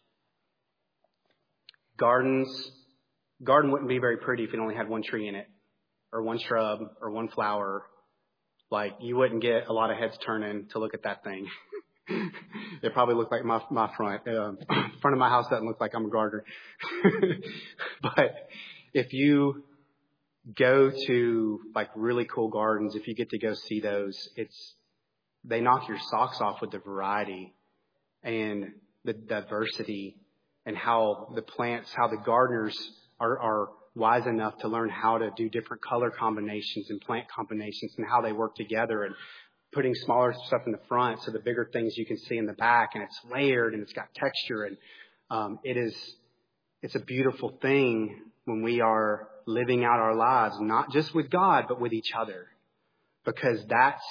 Garden wouldn't be very pretty if it only had one tree in it, or one shrub, or one flower. Like, you wouldn't get a lot of heads turning to look at that thing. It probably looked like my front. Front of my house doesn't look like I'm a gardener. But if you go to like really cool gardens, if you get to go see those, they knock your socks off with the variety and the diversity and how the gardeners are wise enough to learn how to do different color combinations and plant combinations and how they work together, and putting smaller stuff in the front so the bigger things you can see in the back, and it's layered and it's got texture, and it's a beautiful thing when we are living out our lives, not just with God, but with each other, because that's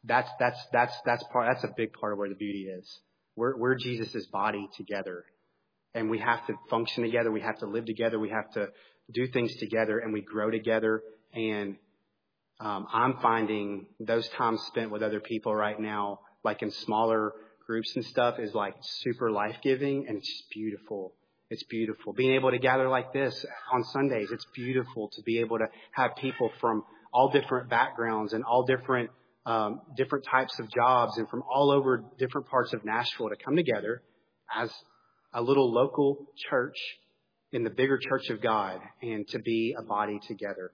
a big part of where the beauty is. We're Jesus' body together, and we have to function together. We have to live together. We have to do things together, and we grow together. And I'm finding those times spent with other people right now, like in smaller groups and stuff, is like super life-giving, and it's just beautiful. It's beautiful. Being able to gather like this on Sundays, it's beautiful to be able to have people from all different backgrounds and all different types of jobs and from all over different parts of Nashville to come together as a little local church in the bigger church of God and to be a body together.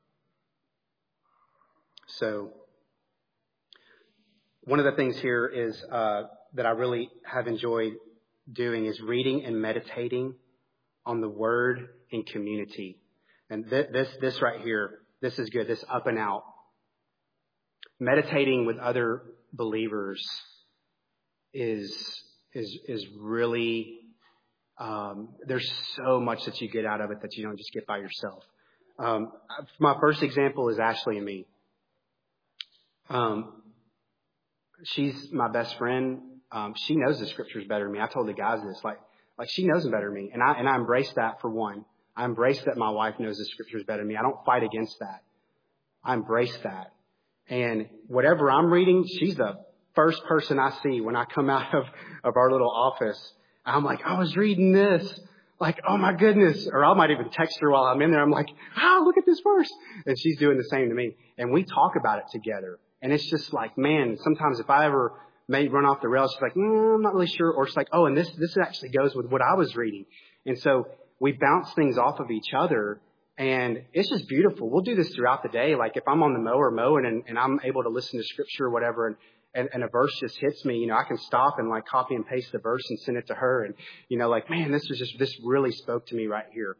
So one of the things here is that I really have enjoyed doing is reading and meditating on the Word in community. And this right here, this is good. This up and out. Meditating with other believers is really, there's so much that you get out of it that you don't just get by yourself. My first example is Ashley and me. She's my best friend. She knows the scriptures better than me. I told the guys this, like she knows them better than me. And I embrace that for one. I embrace that my wife knows the scriptures better than me. I don't fight against that. I embrace that. And whatever I'm reading, she's the first person I see when I come out of our little office. I'm like, I was reading this. like, oh my goodness. Or I might even text her while I'm in there. I'm like, look at this verse. And she's doing the same to me. And we talk about it together. And it's just like, man, sometimes if I ever may run off the rails, she's like, I'm not really sure. Or she's like, oh, and this actually goes with what I was reading. And so we bounce things off of each other. And it's just beautiful. We'll do this throughout the day. Like if I'm on the mower mowing and I'm able to listen to scripture or whatever, and a verse just hits me, I can stop and like copy and paste the verse and send it to her. And, like, man, this really spoke to me right here.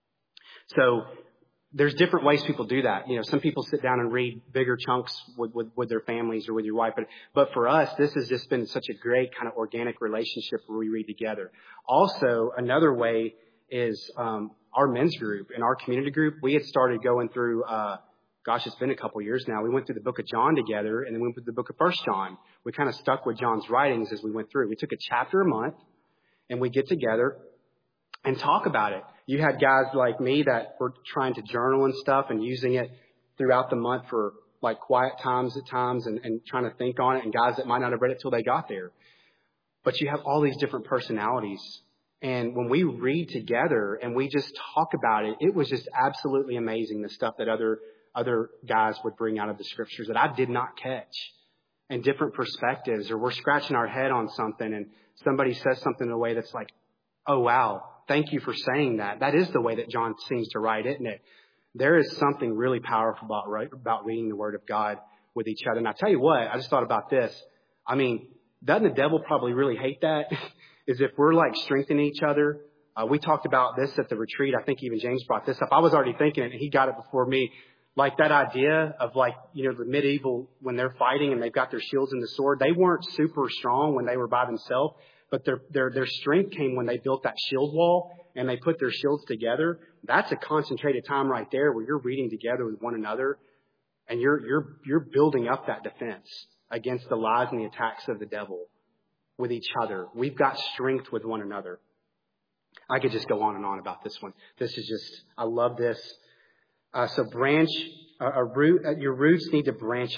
So there's different ways people do that. Some people sit down and read bigger chunks with their families or with your wife. But for us, this has just been such a great kind of organic relationship where we read together. Also, another way is, our men's group and our community group. We had started going through, it's been a couple years now. We went through the book of John together, and then we went through the book of 1 John. We kind of stuck with John's writings as we went through. We took a chapter a month, and we get together and talk about it. You had guys like me that were trying to journal and stuff and using it throughout the month for like quiet times at times and trying to think on it, and guys that might not have read it till they got there. But you have all these different personalities. And when we read together and we just talk about it, it was just absolutely amazing, the stuff that other guys would bring out of the scriptures that I did not catch, and different perspectives. Or we're scratching our head on something and somebody says something in a way that's like, oh, wow, thank you for saying that. That is the way that John seems to write, isn't it? There is something really powerful about reading the Word of God with each other. And I tell you what, I just thought about this. I mean, doesn't the devil probably really hate that? Is if we're like strengthening each other. We talked about this at the retreat. I think even James brought this up. I was already thinking it and he got it before me. Like that idea of like, the medieval, when they're fighting and they've got their shields and the sword, they weren't super strong when they were by themselves, but their strength came when they built that shield wall and they put their shields together. That's a concentrated time right there where you're reading together with one another and you're building up that defense against the lies and the attacks of the devil. With each other. We've got strength with one another. I could just go on and on about this one. This is just, I love this. So your roots need to branch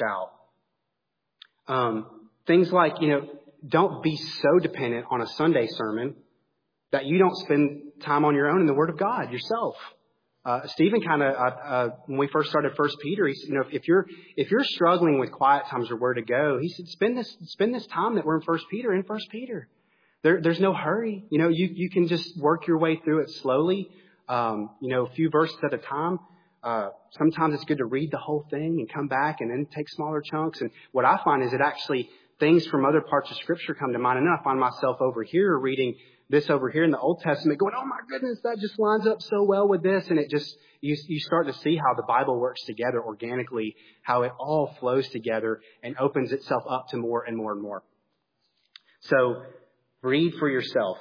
out. Things like, don't be so dependent on a Sunday sermon that you don't spend time on your own in the Word of God yourself. Stephen when we first started 1 Peter, he said, if you're struggling with quiet times or where to go, he said, spend this time that we're in 1 Peter. There's no hurry. You can just work your way through it slowly. A few verses at a time. Sometimes it's good to read the whole thing and come back and then take smaller chunks. And what I find is it actually things from other parts of Scripture come to mind. And then I find myself over here reading this over here in the Old Testament going, oh my goodness, that just lines up so well with this. And it just, you start to see how the Bible works together organically, how it all flows together and opens itself up to more and more and more. So read for yourself.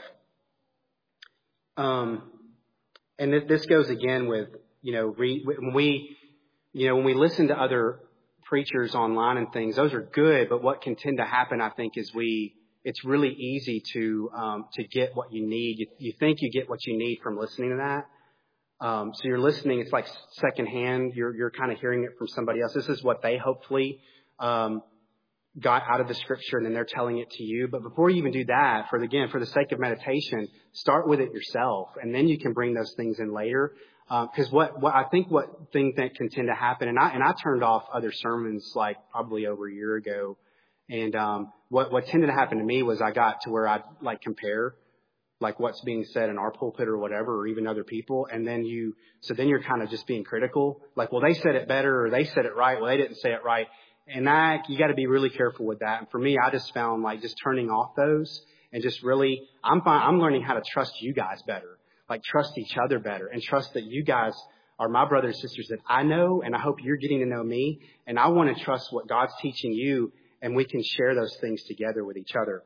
And this goes again with, when we listen to other preachers online and things, those are good. But what can tend to happen, I think, is it's really easy to get what you need. You think you get what you need from listening to that. So you're listening. It's like secondhand. You're kind of hearing it from somebody else. This is what they hopefully got out of the Scripture, and then they're telling it to you. But before you even do that, for the sake of meditation, start with it yourself, and then you can bring those things in later. Because what thing that can tend to happen, and I turned off other sermons like probably over a year ago. And what tended to happen to me was I got to where I'd like compare like what's being said in our pulpit or whatever, or even other people. And then you're kind of just being critical. Like, well, they said it better or they said it right. Well, they didn't say it right. And you got to be really careful with that. And for me, I just found like just turning off those and just really, I'm learning how to trust you guys better, like trust each other better and trust that you guys are my brothers and sisters that I know. And I hope you're getting to know me. And I want to trust what God's teaching you. And we can share those things together with each other.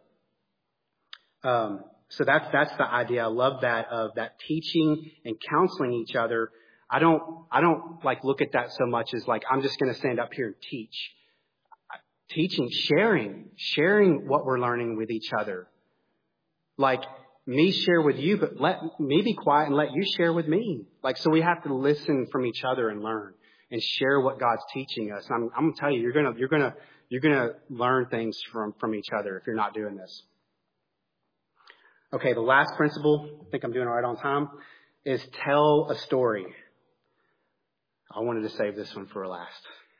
So that's the idea. I love that of that teaching and counseling each other. I don't like look at that so much as like I'm just going to stand up here and teach. Teaching, sharing what we're learning with each other. Like me share with you, but let me be quiet and let you share with me. Like so, we have to listen from each other and learn and share what God's teaching us. I'm going to tell you, you're going to learn things from each other if you're not doing this. Okay, the last principle, I think I'm doing all right on time, is tell a story. I wanted to save this one for last.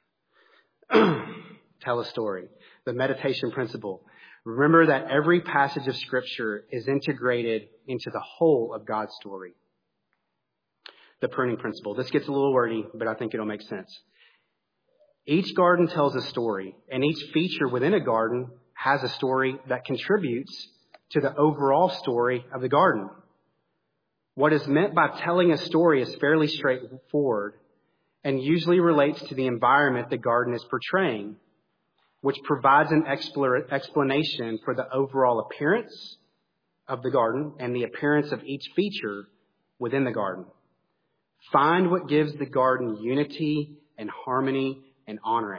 Tell a story. The meditation principle. Remember that every passage of Scripture is integrated into the whole of God's story. The pruning principle. This gets a little wordy, but I think it'll make sense. Each garden tells a story, and each feature within a garden has a story that contributes to the overall story of the garden. What is meant by telling a story is fairly straightforward and usually relates to the environment the garden is portraying, which provides an explanation for the overall appearance of the garden and the appearance of each feature within the garden. Find what gives the garden unity and harmony and honor it.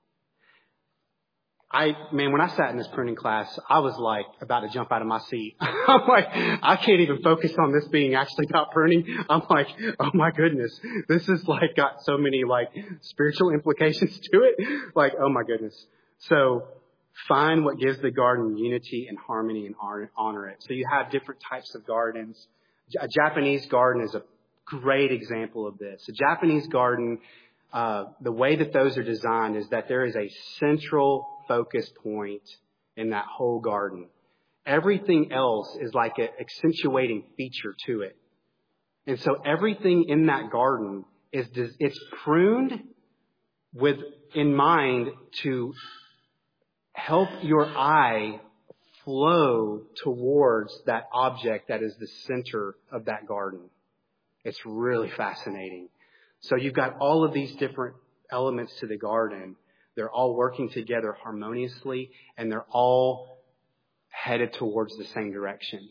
When I sat in this pruning class, I was like about to jump out of my seat. I'm like, I can't even focus on this being actually about pruning. I'm like, oh my goodness, this is like got so many like spiritual implications to it. Like, oh my goodness. So find what gives the garden unity and harmony and honor it. So you have different types of gardens. A Japanese garden is a great example of this. A Japanese garden, the way that those are designed is that there is a central focus point in that whole garden. Everything else is like an accentuating feature to it. And so everything in that garden it's pruned with in mind to help your eye flow towards that object that is the center of that garden. It's really fascinating. So you've got all of these different elements to the garden. They're all working together harmoniously, and they're all headed towards the same direction.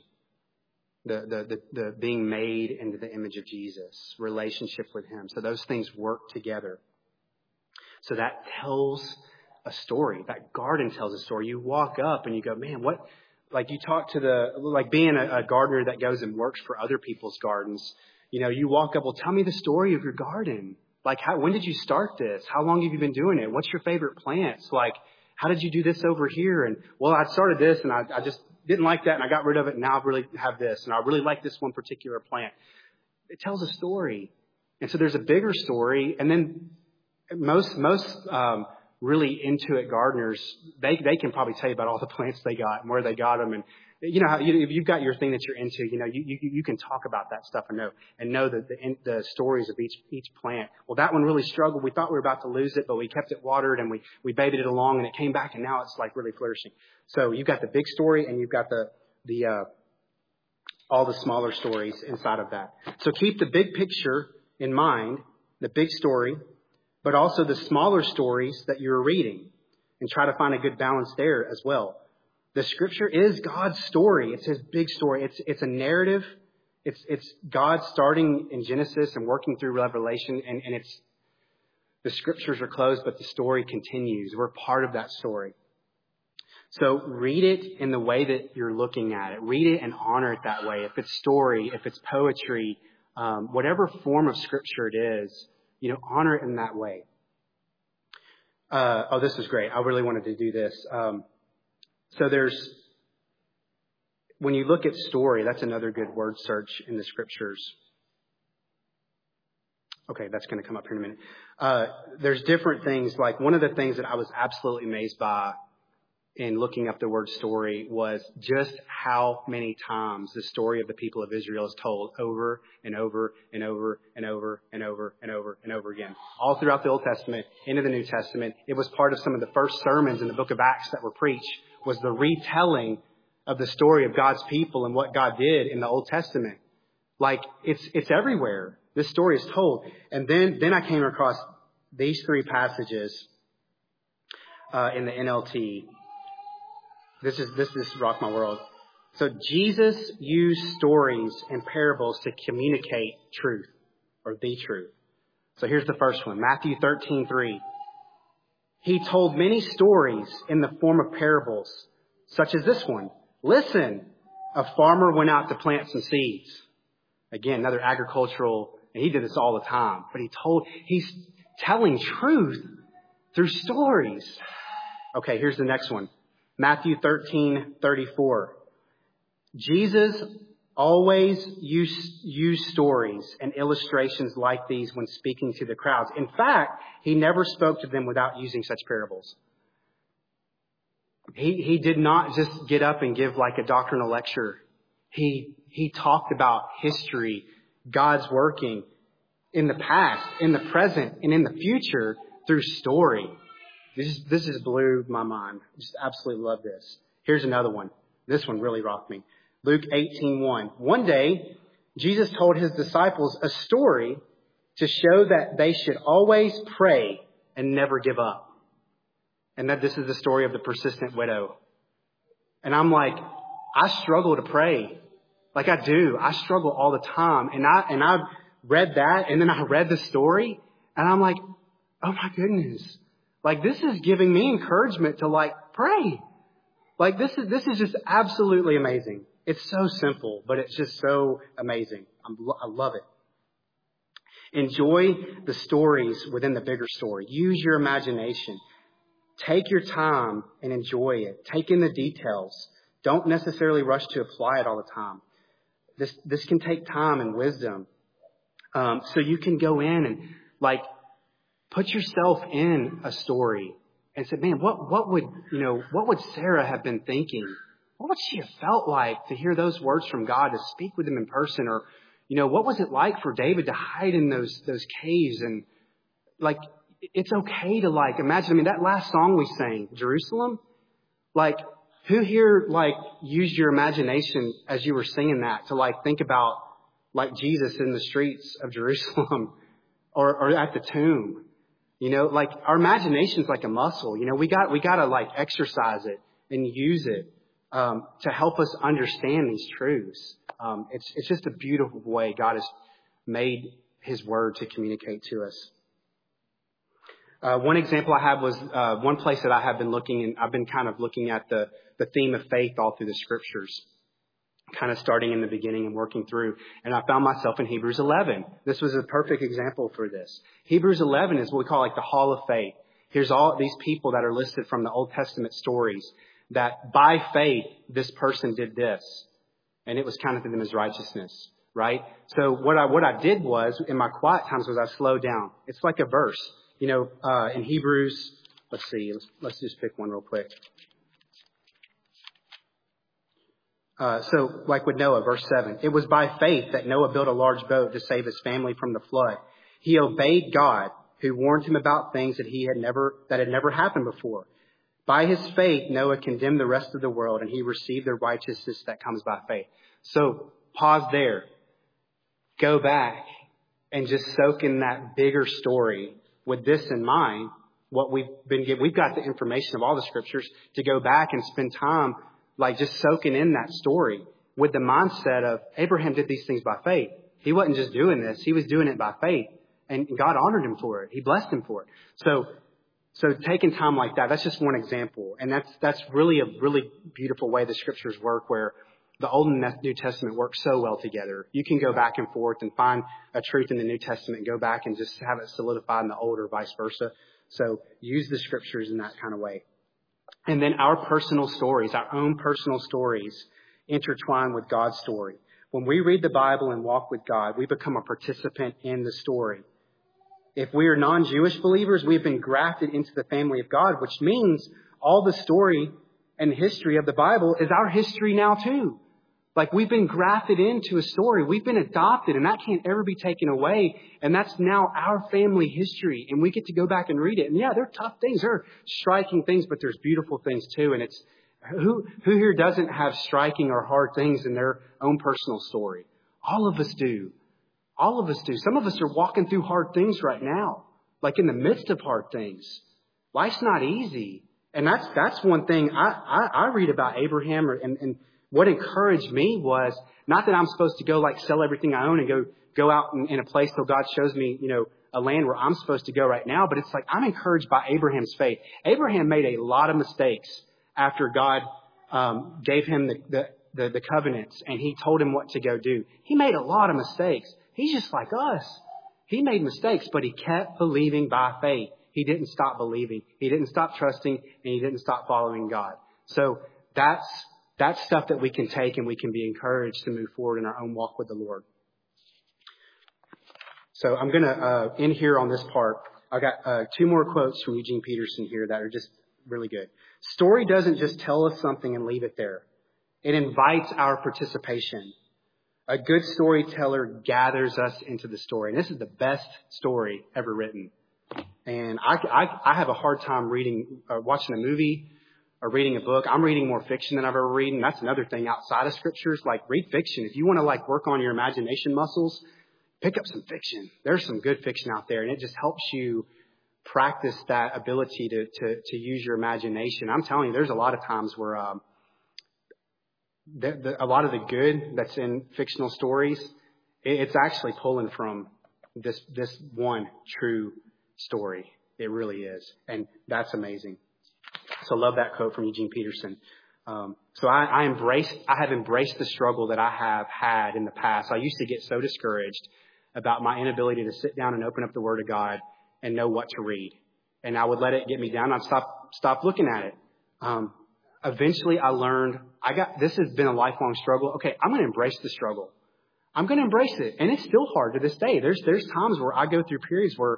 The being made into the image of Jesus, relationship with Him. So those things work together. So that tells a story. That garden tells a story. You walk up and you go, man, what? Like you talk to being a gardener that goes and works for other people's gardens. You know, you walk up, well, tell me the story of your garden. Like, when did you start this? How long have you been doing it? What's your favorite plants? Like, how did you do this over here? And, well, I started this and I just didn't like that and I got rid of it and now I really have this. And I really like this one particular plant. It tells a story. And so there's a bigger story. And then most really into it gardeners, they can probably tell you about all the plants they got and where they got them. And, you know, if you've got your thing that you're into, you know, you can talk about that stuff and know that the stories of each plant. Well, that one really struggled. We thought we were about to lose it, but we kept it watered and we baited it along and it came back and now it's like really flourishing. So you've got the big story and you've got the all the smaller stories inside of that. So keep the big picture in mind, the big story, but also the smaller stories that you're reading and try to find a good balance there as well. The Scripture is God's story. It's His big story. It's a narrative. It's God starting in Genesis and working through Revelation, and it's the Scriptures are closed, but the story continues. We're part of that story. So read it in the way that you're looking at it. Read it and honor it that way. If it's story, if it's poetry, whatever form of Scripture it is, you know, honor it in that way. This is great. I really wanted to do this. So when you look at story, that's another good word search in the Scriptures. Okay, that's going to come up here in a minute. There's different things. Like one of the things that I was absolutely amazed by in looking up the word story was just how many times the story of the people of Israel is told over and over and over and over and over and over and over again. All throughout the Old Testament, into the New Testament. It was part of some of the first sermons in the book of Acts that were preached, was the retelling of the story of God's people and what God did in the Old Testament. Like it's everywhere. This story is told. And then I came across these three passages in the NLT. This is rocked my world. So Jesus used stories and parables to communicate truth or the truth. So here's the first one, Matthew 13:3. He told many stories in the form of parables, such as this one. Listen, a farmer went out to plant some seeds. Again, another agricultural, and he did this all the time. But he's telling truth through stories. Okay, here's the next one. Matthew 13:34. Jesus always used stories and illustrations like these when speaking to the crowds. In fact, he never spoke to them without using such parables. He did not just get up and give like a doctrinal lecture. He talked about history, God's working in the past, in the present, and in the future through story. This just blew my mind. Just absolutely love this. Here's another one. This one really rocked me. Luke 18:1. One day, Jesus told his disciples a story to show that they should always pray and never give up. And that this is the story of the persistent widow. And I'm like, I struggle to pray. Like I do. I struggle all the time. And I read that, and then I read the story, and I'm like, oh my goodness. Like this is giving me encouragement to like pray. Like this is just absolutely amazing. It's so simple, but it's just so amazing. I love it. Enjoy the stories within the bigger story. Use your imagination. Take your time and enjoy it. Take in the details. Don't necessarily rush to apply it all the time. This can take time and wisdom. So you can go in and like put yourself in a story and say, man, what would Sarah have been thinking? What would she have felt like to hear those words from God, to speak with him in person? Or, what was it like for David to hide in those caves? And like, it's okay to like imagine, that last song we sang, Jerusalem, like who here like used your imagination as you were singing that to like think about like Jesus in the streets of Jerusalem or at the tomb? Like our imagination's like a muscle. We got to like exercise it and use it to help us understand these truths. It's just a beautiful way God has made his word to communicate to us. One example I have was one place that I have been looking, and I've been kind of looking at the theme of faith all through the scriptures, kind of starting in the beginning and working through. And I found myself in Hebrews 11. This was a perfect example for this. Hebrews 11 is what we call like the Hall of Faith. Here's all these people that are listed from the Old Testament stories that by faith, this person did this. And it was counted to them as righteousness, right? So what I did was, in my quiet times, was I slowed down. It's like a verse. In Hebrews, let's just pick one real quick. So like with Noah, verse 7, it was by faith that Noah built a large boat to save his family from the flood. He obeyed God, who warned him about things that had never happened before. By his faith, Noah condemned the rest of the world, and he received the righteousness that comes by faith. So pause there. Go back and just soak in that bigger story with this in mind. What we've been given, we've got the information of all the scriptures to go back and spend time like just soaking in that story with the mindset of Abraham did these things by faith. He wasn't just doing this. He was doing it by faith, and God honored him for it. He blessed him for it. So taking time like that, that's just one example. And that's really a really beautiful way the scriptures work, where the Old and New Testament work so well together. You can go back and forth and find a truth in the New Testament and go back and just have it solidified in the Old, or vice versa. So use the scriptures in that kind of way. And then our personal stories, our own personal stories, intertwine with God's story. When we read the Bible and walk with God, we become a participant in the story. If we are non-Jewish believers, we've been grafted into the family of God, which means all the story and history of the Bible is our history now too. Like we've been grafted into a story. We've been adopted, and that can't ever be taken away. And that's now our family history. And we get to go back and read it. And yeah, there are tough things. There are striking things, but there's beautiful things too. And it's who here doesn't have striking or hard things in their own personal story? All of us do. All of us do. Some of us are walking through hard things right now, like in the midst of hard things. Life's not easy. And that's one thing I read about Abraham, and what encouraged me was not that I'm supposed to go like sell everything I own and go out in a place till God shows me, a land where I'm supposed to go right now. But it's like I'm encouraged by Abraham's faith. Abraham made a lot of mistakes after God gave him the covenants, and he told him what to go do. He made a lot of mistakes. He's just like us. He made mistakes, but he kept believing by faith. He didn't stop believing. He didn't stop trusting, and he didn't stop following God. So that's That's stuff that we can take and we can be encouraged to move forward in our own walk with the Lord. So I'm going to end here on this part. I got 2 more quotes from Eugene Peterson here that are just really good. Story doesn't just tell us something and leave it there. It invites our participation. A good storyteller gathers us into the story. And this is the best story ever written. And I have a hard time watching a movie or reading a book. I'm reading more fiction than I've ever read. And that's another thing outside of scriptures. Like, read fiction. If you want to work on your imagination muscles, pick up some fiction. There's some good fiction out there, and it just helps you practice that ability to use your imagination. I'm telling you, there's a lot of times where a lot of the good that's in fictional stories, it's actually pulling from this one true story. It really is, and that's amazing. So I love that quote from Eugene Peterson. So I have embraced the struggle that I have had in the past. I used to get so discouraged about my inability to sit down and open up the Word of God and know what to read. And I would let it get me down. I'd stop looking at it. Eventually I learned, this has been a lifelong struggle. Okay, I'm going to embrace the struggle. I'm going to embrace it. And it's still hard to this day. There's times where I go through periods where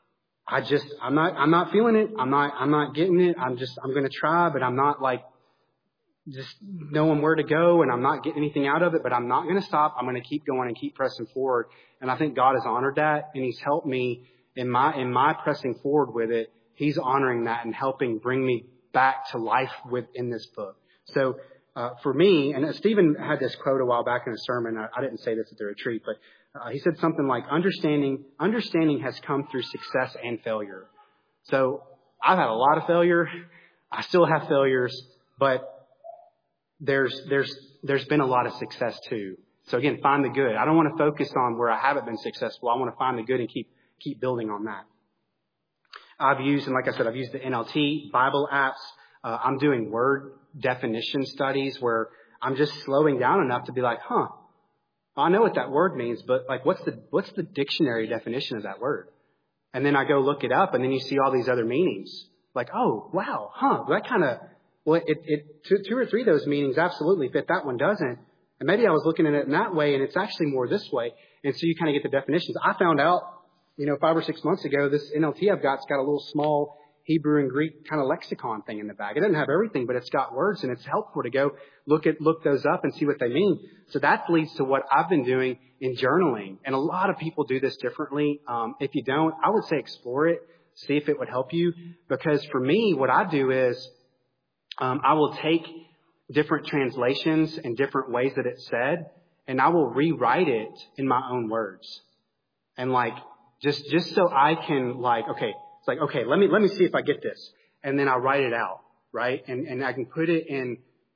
I'm not feeling it. I'm not getting it. I'm going to try, but I'm not just knowing where to go, and I'm not getting anything out of it, but I'm not going to stop. I'm going to keep going and keep pressing forward. And I think God has honored that, and He's helped me in my pressing forward with it. He's honoring that and helping bring me back to life within this book. So for me, and Stephen had this quote a while back in a sermon. I didn't say this at the retreat, but he said something like, understanding has come through success and failure. So I've had a lot of failure. I still have failures, but there's been a lot of success too. So again, find the good. I don't want to focus on where I haven't been successful. I want to find the good and keep building on that. I've used the NLT Bible apps. I'm doing word definition studies where I'm just slowing down enough to be like, I know what that word means, but what's the dictionary definition of that word? And then I go look it up, and then you see all these other meanings. Oh, wow, that kind of, two or three of those meanings absolutely fit. That one doesn't. And maybe I was looking at it in that way, and it's actually more this way. And so you kind of get the definitions. I found out, 5 or 6 months ago, this NLT I've got, it's got a little small Hebrew and Greek kind of lexicon thing in the back. It doesn't have everything, but it's got words, and it's helpful to go look those up and see what they mean. So that leads to what I've been doing in journaling. And a lot of people do this differently. If you don't, I would say explore it, see if it would help you. Because for me, what I do is I will take different translations and different ways that it's said, and I will rewrite it in my own words. And just so I can okay, let me see if I get this. And then I write it out, right? And I can put it in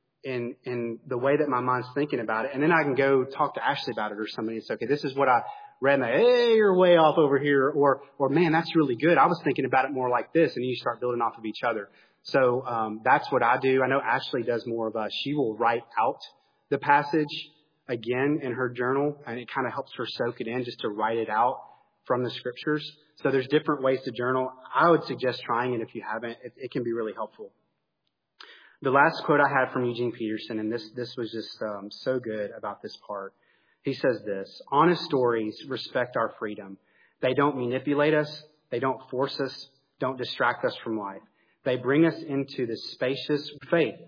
the way that my mind's thinking about it. And then I can go talk to Ashley about it or somebody and say, okay, this is what I read. And hey, you're way off over here. Or man, that's really good. I was thinking about it more like this. And you start building off of each other. So that's what I do. I know Ashley does more of she will write out the passage again in her journal. And it kind of helps her soak it in just to write it out from the scriptures. So there's different ways to journal. I would suggest trying it if you haven't. It can be really helpful. The last quote I had from Eugene Peterson, and this was just so good about this part. He says this: honest stories respect our freedom. They don't manipulate us. They don't force us. Don't distract us from life. They bring us into the spacious faith.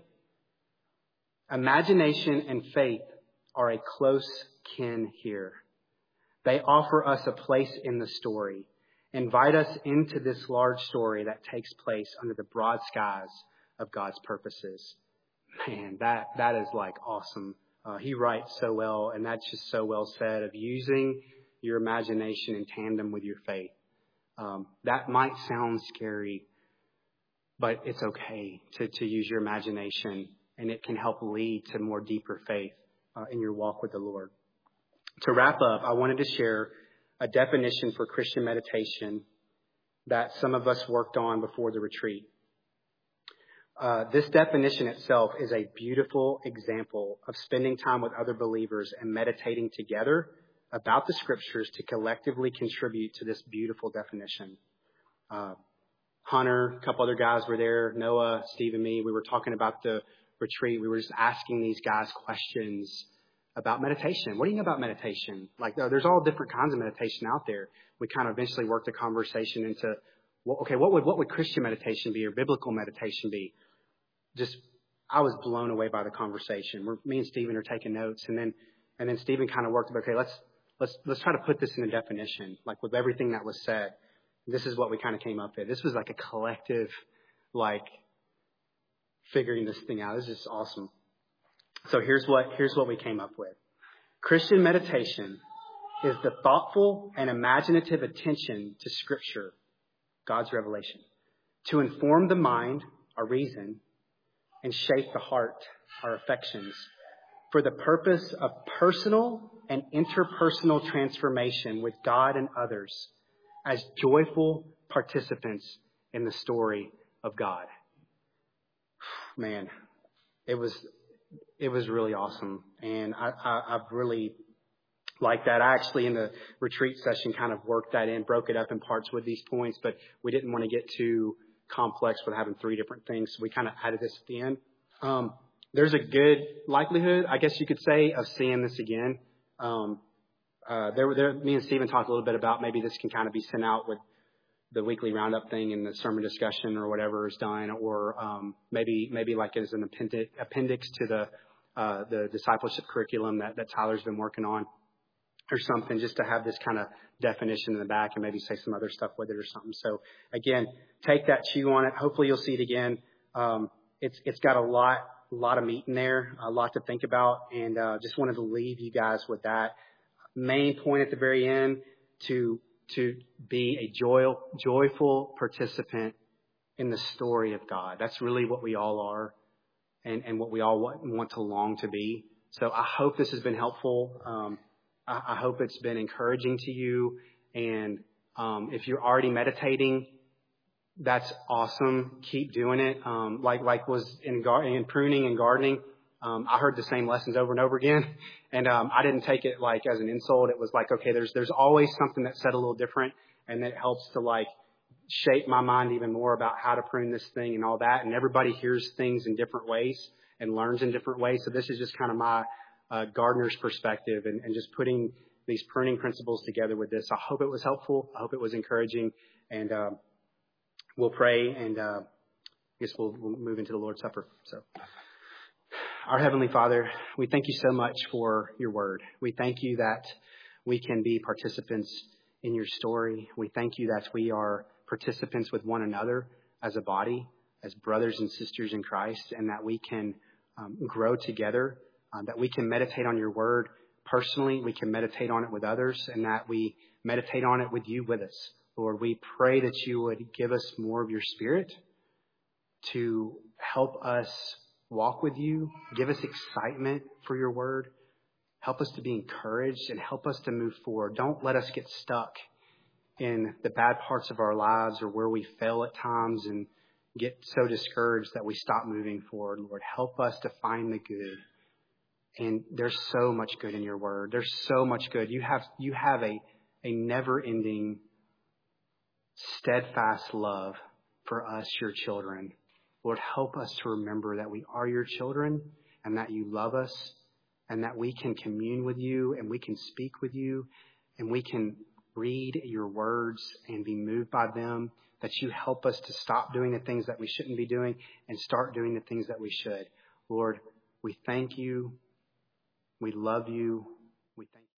Imagination and faith are a close kin here. They offer us a place in the story. Invite us into this large story that takes place under the broad skies of God's purposes. Man, that is awesome. He writes so well, and that's just so well said, of using your imagination in tandem with your faith. That might sound scary, but it's okay to use your imagination, and it can help lead to more deeper faith in your walk with the Lord. To wrap up, I wanted to share a definition for Christian meditation that some of us worked on before the retreat. This definition itself is a beautiful example of spending time with other believers and meditating together about the scriptures to collectively contribute to this beautiful definition. Hunter, a couple other guys were there, Noah, Steve, and me. We were talking about the retreat, we were just asking these guys questions about meditation. What do you know about meditation? Like, there's all different kinds of meditation out there. We kind of eventually worked the conversation into, well, okay, what would Christian meditation be or biblical meditation be? I was blown away by the conversation. Me and Stephen are taking notes, and then Stephen kind of worked, okay, let's try to put this in a definition, like with everything that was said. This is what we kind of came up with. This was like a collective, like, figuring this thing out. This is just awesome. So here's what we came up with. Christian meditation is the thoughtful and imaginative attention to Scripture, God's revelation, to inform the mind, our reason, and shape the heart, our affections, for the purpose of personal and interpersonal transformation with God and others as joyful participants in the story of God. Man, it was really awesome. And I've really liked that. I actually, in the retreat session, kind of worked that in, broke it up in parts with these points, but we didn't want to get too complex with having 3 different things. So we kind of added this at the end. There's a good likelihood, I guess you could say, of seeing this again. Me and Stephen talked a little bit about maybe this can kind of be sent out with the weekly roundup thing and the sermon discussion or whatever is done, or maybe like as an appendix to the discipleship curriculum that Tyler's been working on, or something, just to have this kind of definition in the back and maybe say some other stuff with it or something. So again, take that, chew on it. Hopefully you'll see it again. It's got a lot of meat in there, a lot to think about, and just wanted to leave you guys with that main point at the very end, to be a joyful participant in the story of God. That's really what we all are, and what we all want to long to be. So I hope this has been helpful. I hope it's been encouraging to you. And if you're already meditating, that's awesome. Keep doing it. Like was in pruning and gardening. I heard the same lessons over and over again, and I didn't take it like as an insult. It was like, okay, there's always something that's said a little different, and it helps to like shape my mind even more about how to prune this thing and all that. And everybody hears things in different ways and learns in different ways. So this is just kind of my gardener's perspective, and just putting these pruning principles together with this. I hope it was helpful. I hope it was encouraging, and we'll pray, and I guess we'll move into the Lord's Supper. So. Our Heavenly Father, we thank you so much for your word. We thank you that we can be participants in your story. We thank you that we are participants with one another as a body, as brothers and sisters in Christ, and that we can grow together, that we can meditate on your word personally, we can meditate on it with others, and that we meditate on it with you with us. Lord, we pray that you would give us more of your Spirit to help us walk with you, give us excitement for your word, help us to be encouraged, and help us to move forward. Don't let us get stuck in the bad parts of our lives, or where we fail at times and get so discouraged that we stop moving forward. Lord, help us to find the good. And there's so much good in your word. There's so much good. You have a never-ending, steadfast love for us, your children. Lord, help us to remember that we are your children, and that you love us, and that we can commune with you, and we can speak with you, and we can read your words and be moved by them, that you help us to stop doing the things that we shouldn't be doing and start doing the things that we should. Lord, we thank you. We love you. We thank you.